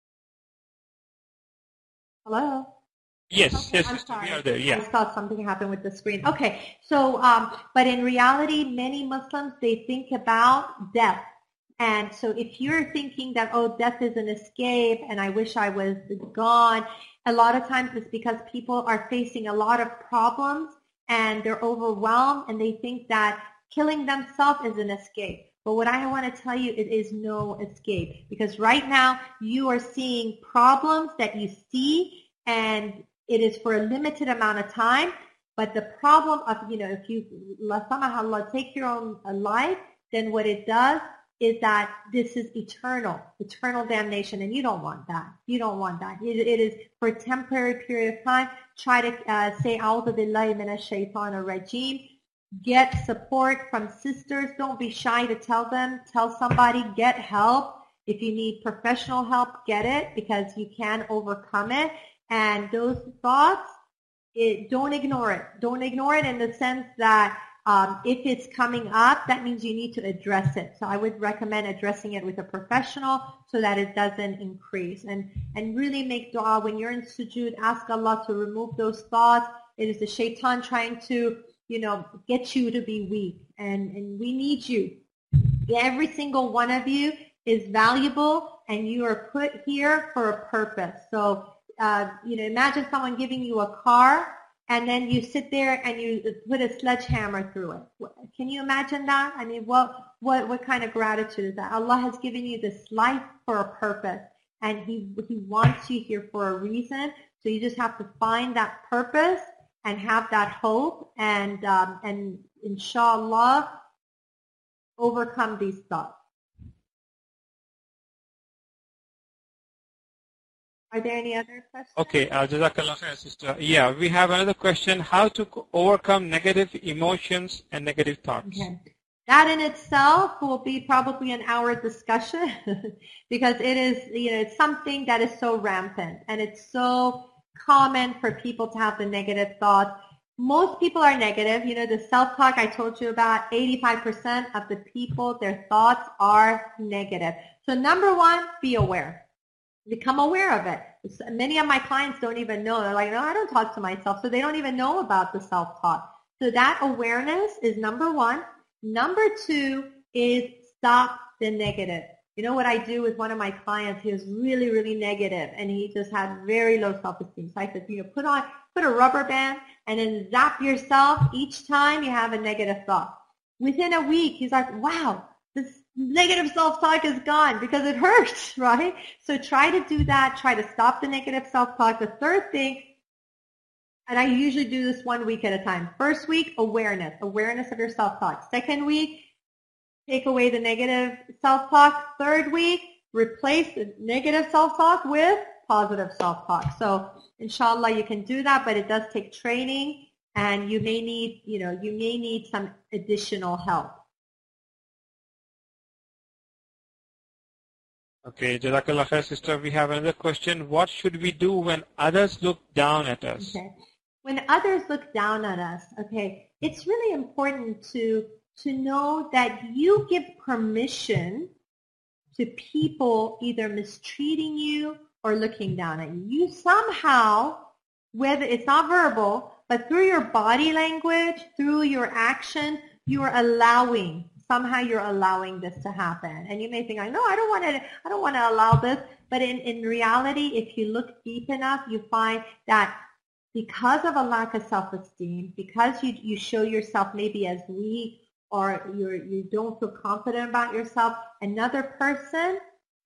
Hello? Yes, Okay, yes, I'm sister, sorry. we are there. Yeah. I thought something happened with the screen. Okay, so, um, but in reality, many Muslims, they think about death. And so if you're thinking that, oh, death is an escape and I wish I was gone, a lot of times it's because people are facing a lot of problems and they're overwhelmed and they think that killing themselves is an escape. But what I want to tell you, it is no escape, because right now you are seeing problems that you see, and it is for a limited amount of time. But the problem of, you know, if you, la samahallah, take your own life, then what it does is that this is eternal, eternal damnation, and you don't want that. You don't want that. It, it is for a temporary period of time. Try to uh, say, A'udhu billahi minash shaitanir rajim. Get support from sisters. Don't be shy to tell them. Tell somebody. Get help. If you need professional help, get it, because you can overcome it. And those thoughts, it, don't ignore it. Don't ignore it in the sense that Um, if it's coming up, that means you need to address it. So I would recommend addressing it with a professional so that it doesn't increase. And, and really make dua. When you're in sujood, ask Allah to remove those thoughts. It is the shaitan trying to, you know, get you to be weak. And, and we need you. Every single one of you is valuable, and you are put here for a purpose. So, uh, you know, imagine someone giving you a car, and then you sit there and you put a sledgehammer through it. Can you imagine that? I mean, what what what kind of gratitude is that? Allah has given you this life for a purpose, and He He wants you here for a reason. So you just have to find that purpose and have that hope, and um, and inshallah overcome these thoughts. Are there any other questions? Okay, uh, Jazakallah khair, sister. Yeah, we have another question. How to co- overcome negative emotions and negative thoughts? Okay. That in itself will be probably an hour discussion because it is, you know, it's something that is so rampant, and it's so common for people to have the negative thoughts. Most people are negative. You know, the self-talk I told you about, eighty-five percent of the people, their thoughts are negative. So number one, be aware. Become aware of it. Many of my clients don't even know. They're like, no, I don't talk to myself. So they don't even know about the self-talk. So that awareness is number one. Number two is stop the negative. You know what I do with one of my clients? He was really, really negative, and he just had very low self-esteem. So I said, you know, put on, put a rubber band and then zap yourself each time you have a negative thought. Within a week, he's like, wow, this negative self-talk is gone because it hurts, right? So try to do that. Try to stop the negative self-talk. The third thing, and I usually do this one week at a time. First week, awareness, awareness of your self-talk. Second week, take away the negative self-talk. Third week, replace the negative self-talk with positive self-talk. So inshallah, you can do that, but it does take training, and you may need, you know, you may need some additional help. Okay, Jazakallah khair, sister. We have another question. What should we do when others look down at us? Okay. When others look down on us, okay, it's really important to to know that you give permission to people either mistreating you or looking down at you. You somehow, whether it's not verbal, but through your body language, through your action, you are allowing, somehow you're allowing this to happen. And you may think, no, I don't want to, I don't want to allow this. But in, in reality, if you look deep enough, you find that because of a lack of self-esteem, because you, you show yourself maybe as weak, or you're, you don't feel confident about yourself, another person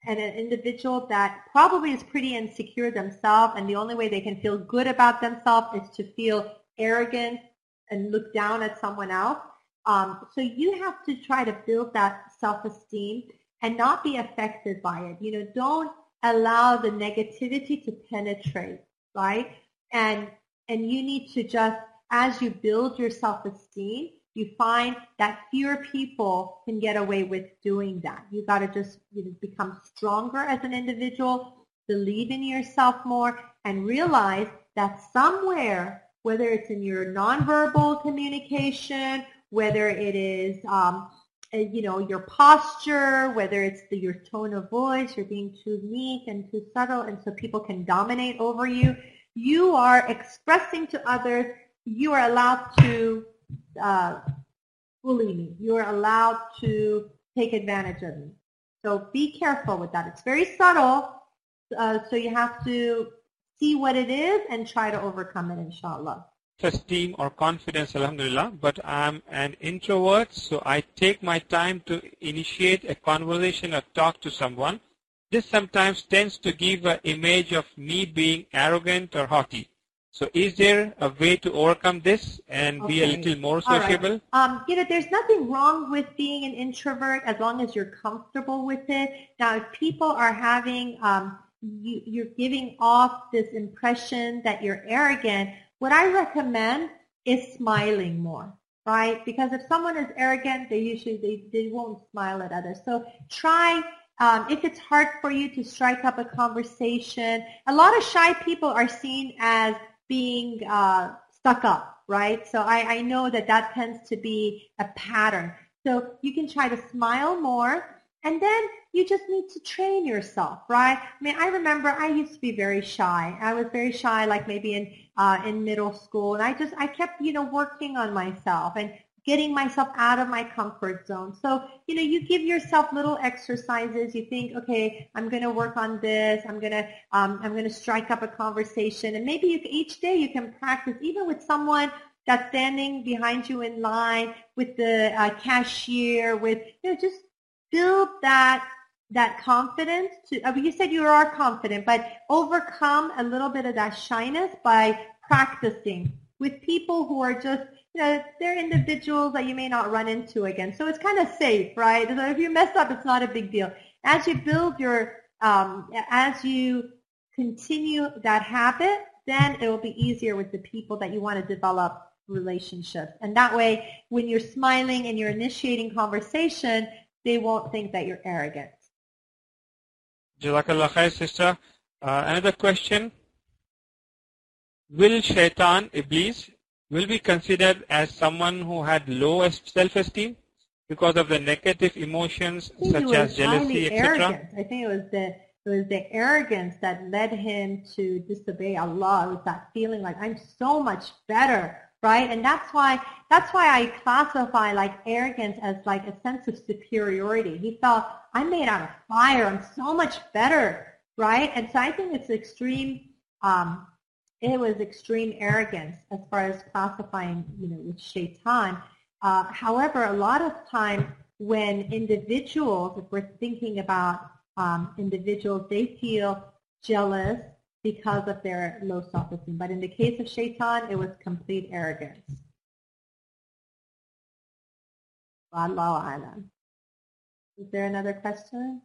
and an individual that probably is pretty insecure themselves, and the only way they can feel good about themselves is to feel arrogant and look down at someone else. Um, so you have to try to build that self-esteem and not be affected by it. You know, don't allow the negativity to penetrate, right? And and you need to just, as you build your self-esteem, you find that fewer people can get away with doing that. You got to just, you know, become stronger as an individual, believe in yourself more, and realize that somewhere, whether it's in your nonverbal communication, whether it is, um, you know, your posture, whether it's the, your tone of voice, you're being too meek and too subtle, and so people can dominate over you. You are expressing to others, you are allowed to uh, bully me. You are allowed to take advantage of me. So be careful with that. It's very subtle, uh, so you have to see what it is and try to overcome it, inshallah. Esteem or confidence, alhamdulillah, but I'm an introvert, so I take my time to initiate a conversation or talk to someone. This sometimes tends to give an image of me being arrogant or haughty. So is there a way to overcome this and okay. be a little more sociable? Right. Um, you know, there's nothing wrong with being an introvert as long as you're comfortable with it. Now, if people are having, um, you, you're giving off this impression that you're arrogant, what I recommend is smiling more, right? Because if someone is arrogant, they usually, they, they won't smile at others. So try, um, if it's hard for you to strike up a conversation, a lot of shy people are seen as being uh, stuck up, right? So I, I know that that tends to be a pattern. So you can try to smile more, and then you just need to train yourself, right? I mean, I remember I used to be very shy. I was very shy, like maybe in uh, in middle school, and I just I kept you know working on myself and getting myself out of my comfort zone. So you know, you give yourself little exercises. You think, okay, I'm going to work on this. I'm going to um, I'm going to strike up a conversation, and maybe you, each day you can practice, even with someone that's standing behind you in line, with the uh, cashier, with you know, just build that. that confidence to, I mean, you said you are confident, but overcome a little bit of that shyness by practicing with people who are just, you know, they're individuals that you may not run into again. So it's kind of safe, right? So if you mess up, it's not a big deal. As you build your, um, as you continue that habit, then it will be easier with the people that you want to develop relationships. And that way, when you're smiling and you're initiating conversation, they won't think that you're arrogant. Jazakallah khair, sister. Uh, another question. Will shaitan, Iblis, will be considered as someone who had low self-esteem because of the negative emotions such as jealousy, et cetera? I think it was the it was the arrogance that led him to disobey Allah. It was that feeling like I'm so much better, right? And that's why that's why I classify like arrogance as like a sense of superiority. He felt I'm made out of fire. I'm so much better, right? And so I think it's extreme. Um, it was extreme arrogance as far as classifying, you know, with shaitan. Uh, however, a lot of time when individuals, if we're thinking about um, individuals, they feel jealous because of their low self-esteem. But in the case of shaitan, it was complete arrogance. Wallahu a'lam. Is there another question?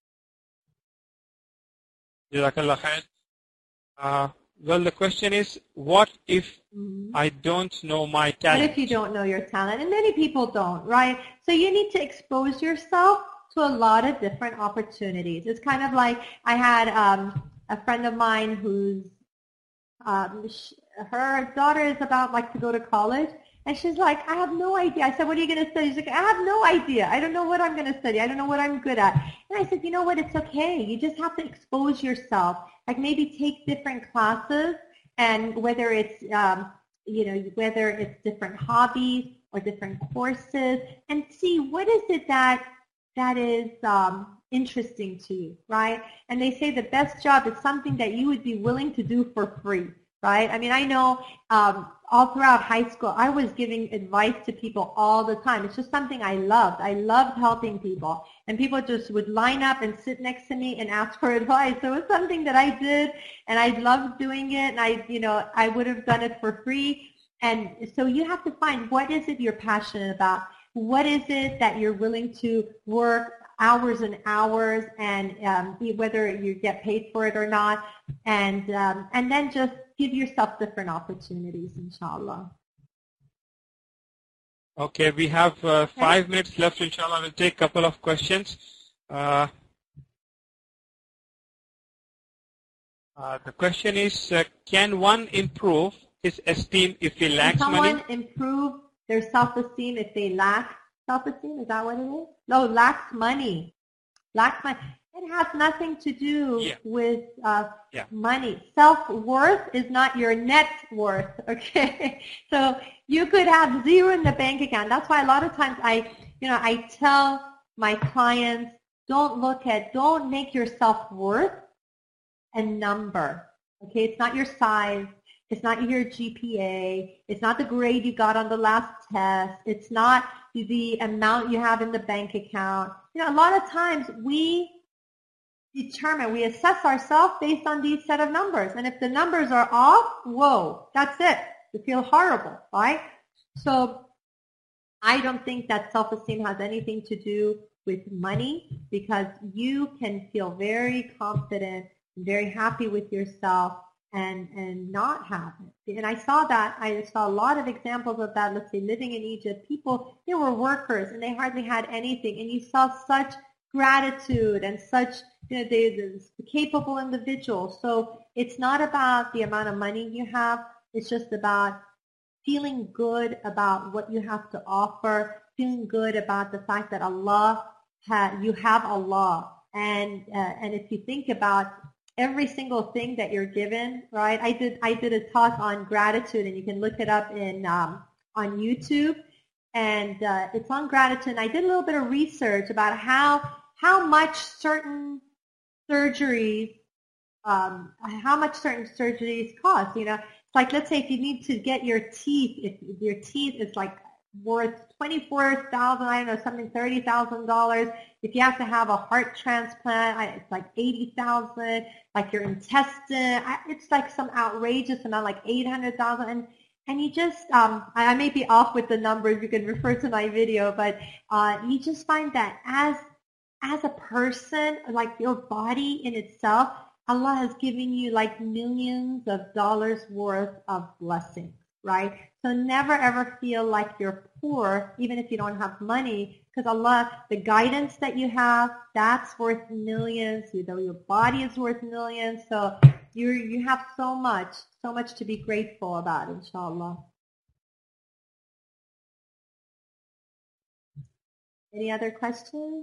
Jazakallah khair. Uh, well, the question is, what if mm-hmm. I don't know my talent? What if you don't know your talent? And many people don't, right? So you need to expose yourself to a lot of different opportunities. It's kind of like I had um, a friend of mine who's, um, sh- her daughter is about like to go to college. And she's like, I have no idea. I said, what are you going to study? She's like, I have no idea. I don't know what I'm going to study. I don't know what I'm good at. And I said, you know what? It's okay. You just have to expose yourself. Like maybe take different classes, and whether it's, um, you know, whether it's different hobbies or different courses, and see what is it that that is um, interesting to you, right? And they say the best job is something that you would be willing to do for free. right? I mean, I know um, all throughout high school, I was giving advice to people all the time. It's just something I loved. I loved helping people. And people just would line up and sit next to me and ask for advice. So it was something that I did, and I loved doing it, and I, you know, I would have done it for free. And so you have to find what is it you're passionate about. What is it that you're willing to work hours and hours, and um, whether you get paid for it or not, and um, and then just give yourself different opportunities, inshallah. Okay, we have uh, five okay. minutes left, inshallah. We'll take a couple of questions. Uh, uh, the question is, uh, can one improve his esteem if he lacks can money? Can someone improve their self-esteem if they lack self-esteem? Is that what it is? No, lacks money. Lacks money. It has nothing to do yeah. with uh, yeah. money. Self-worth is not your net worth, okay? So you could have zero in the bank account. That's why a lot of times I, you know, I tell my clients, don't look at, don't make your self-worth a number, okay? It's not your size. It's not your G P A. It's not the grade you got on the last test. It's not the amount you have in the bank account. You know, a lot of times we determine, we assess ourselves based on these set of numbers. And if the numbers are off, whoa, that's it. You feel horrible, right? So I don't think that self-esteem has anything to do with money, because you can feel very confident and very happy with yourself and and not have it. And I saw that, I saw a lot of examples of that, let's say living in Egypt, people, they were workers and they hardly had anything, and you saw such gratitude and such, you know, they, they capable individuals. So it's not about the amount of money you have, it's just about feeling good about what you have to offer, feeling good about the fact that Allah, ha, you have Allah. And uh, and if you think about every single thing that you're given, right? I did I did a talk on gratitude, and you can look it up in um, on YouTube, and uh, it's on gratitude. And I did a little bit of research about how how much certain surgeries, um, how much certain surgeries cost. You know, it's like, let's say if you need to get your teeth, if your teeth is like worth twenty-four thousand, I don't know, something thirty thousand dollars. If you have to have a heart transplant, it's like eighty thousand. Like your intestine, it's like some outrageous amount, like eight hundred thousand. And and you just, um, I may be off with the numbers. You can refer to my video, but uh, you just find that as as a person, like your body in itself, Allah has given you like millions of dollars worth of blessings, right? So never ever feel like you're poor, even if you don't have money, because Allah, the guidance that you have, that's worth millions. You know, your body is worth millions. So you you have so much, so much to be grateful about, inshallah. Any other questions?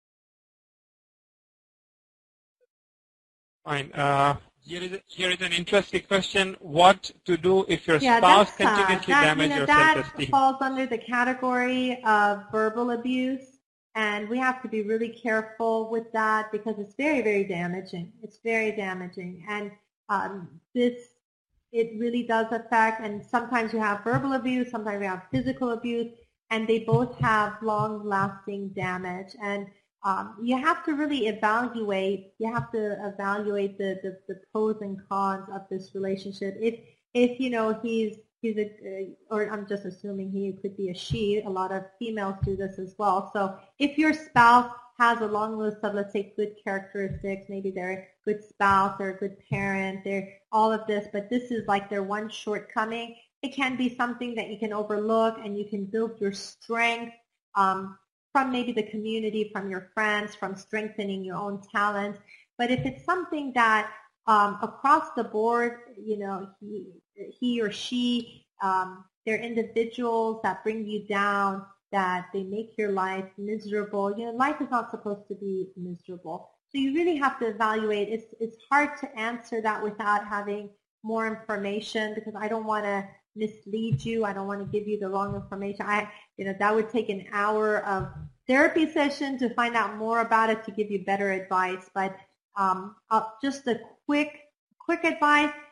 Fine. Uh, here is here is an interesting question. What to do if your yeah, spouse that's, uh, continuously that, damages you know, your that self-esteem? falls under the category of verbal abuse, and we have to be really careful with that because it's very, very damaging. It's very damaging, and um, this it really does affect. And sometimes you have verbal abuse, sometimes you have physical abuse, and they both have long-lasting damage. And Um, you have to really evaluate. You have to evaluate the, the, the pros and cons of this relationship. If if you know he's he's a, or I'm just assuming he could be a she. A lot of females do this as well. So if your spouse has a long list of, let's say, good characteristics, maybe they're a good spouse, they're a good parent, they're all of this, but this is like their one shortcoming. It can be something that you can overlook, and you can build your strength. Um, from maybe the community, from your friends, from strengthening your own talents. But if it's something that um, across the board, you know, he, he or she, um, they're individuals that bring you down, that they make your life miserable. You know, life is not supposed to be miserable. So you really have to evaluate. It's, it's hard to answer that without having more information, because I don't want to mislead you. I don't want to give you the wrong information. I, you know, that would take an hour of therapy session to find out more about it to give you better advice. But um, uh, just a quick, quick advice: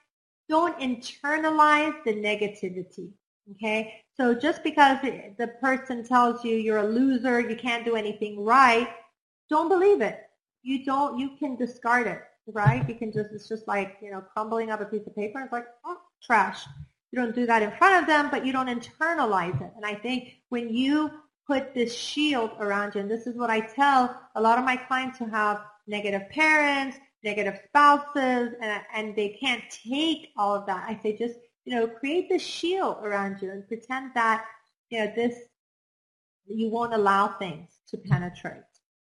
don't internalize the negativity. Okay? So just because the person tells you you're a loser, you can't do anything right, don't believe it. You don't, you can discard it, right? You can just, it's just like, you know, crumbling up a piece of paper. It's like, oh, trash. You don't do that in front of them, but you don't internalize it. And I think when you put this shield around you, and this is what I tell a lot of my clients who have negative parents, negative spouses, and, and they can't take all of that. I say just, you know, create this shield around you and pretend that, you know, this, you won't allow things to penetrate.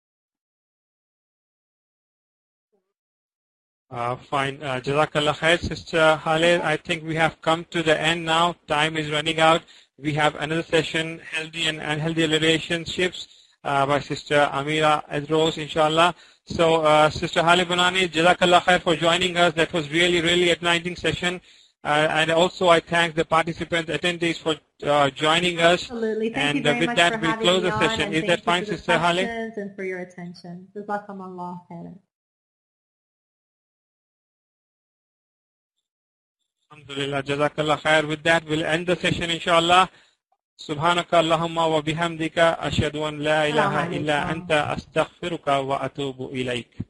Uh, fine. Uh, Jazakallah khair, Sister Hale. I think we have come to the end now. Time is running out. We have another session, Healthy and Unhealthy Relationships, uh, by Sister Amira Edros, inshallah. So, uh, Sister Hale Banani, Jazakallah khair for joining us. That was really, really exciting session. Uh, and also I thank the participants, attendees for uh, joining us. Absolutely. Thank and you very uh, with much that, for we'll having close me the on, session. and Is thank that you fine, for the Sister Hale? questions and for your attention. Jazakumullah khairan. Alhamdulillah, Jazakallah khair. With that, we'll end the session, inshallah. Subhanaka Allahumma wa bihamdika ashhadu an la ilaha illa anta astaghfiruka wa atubu ilayk.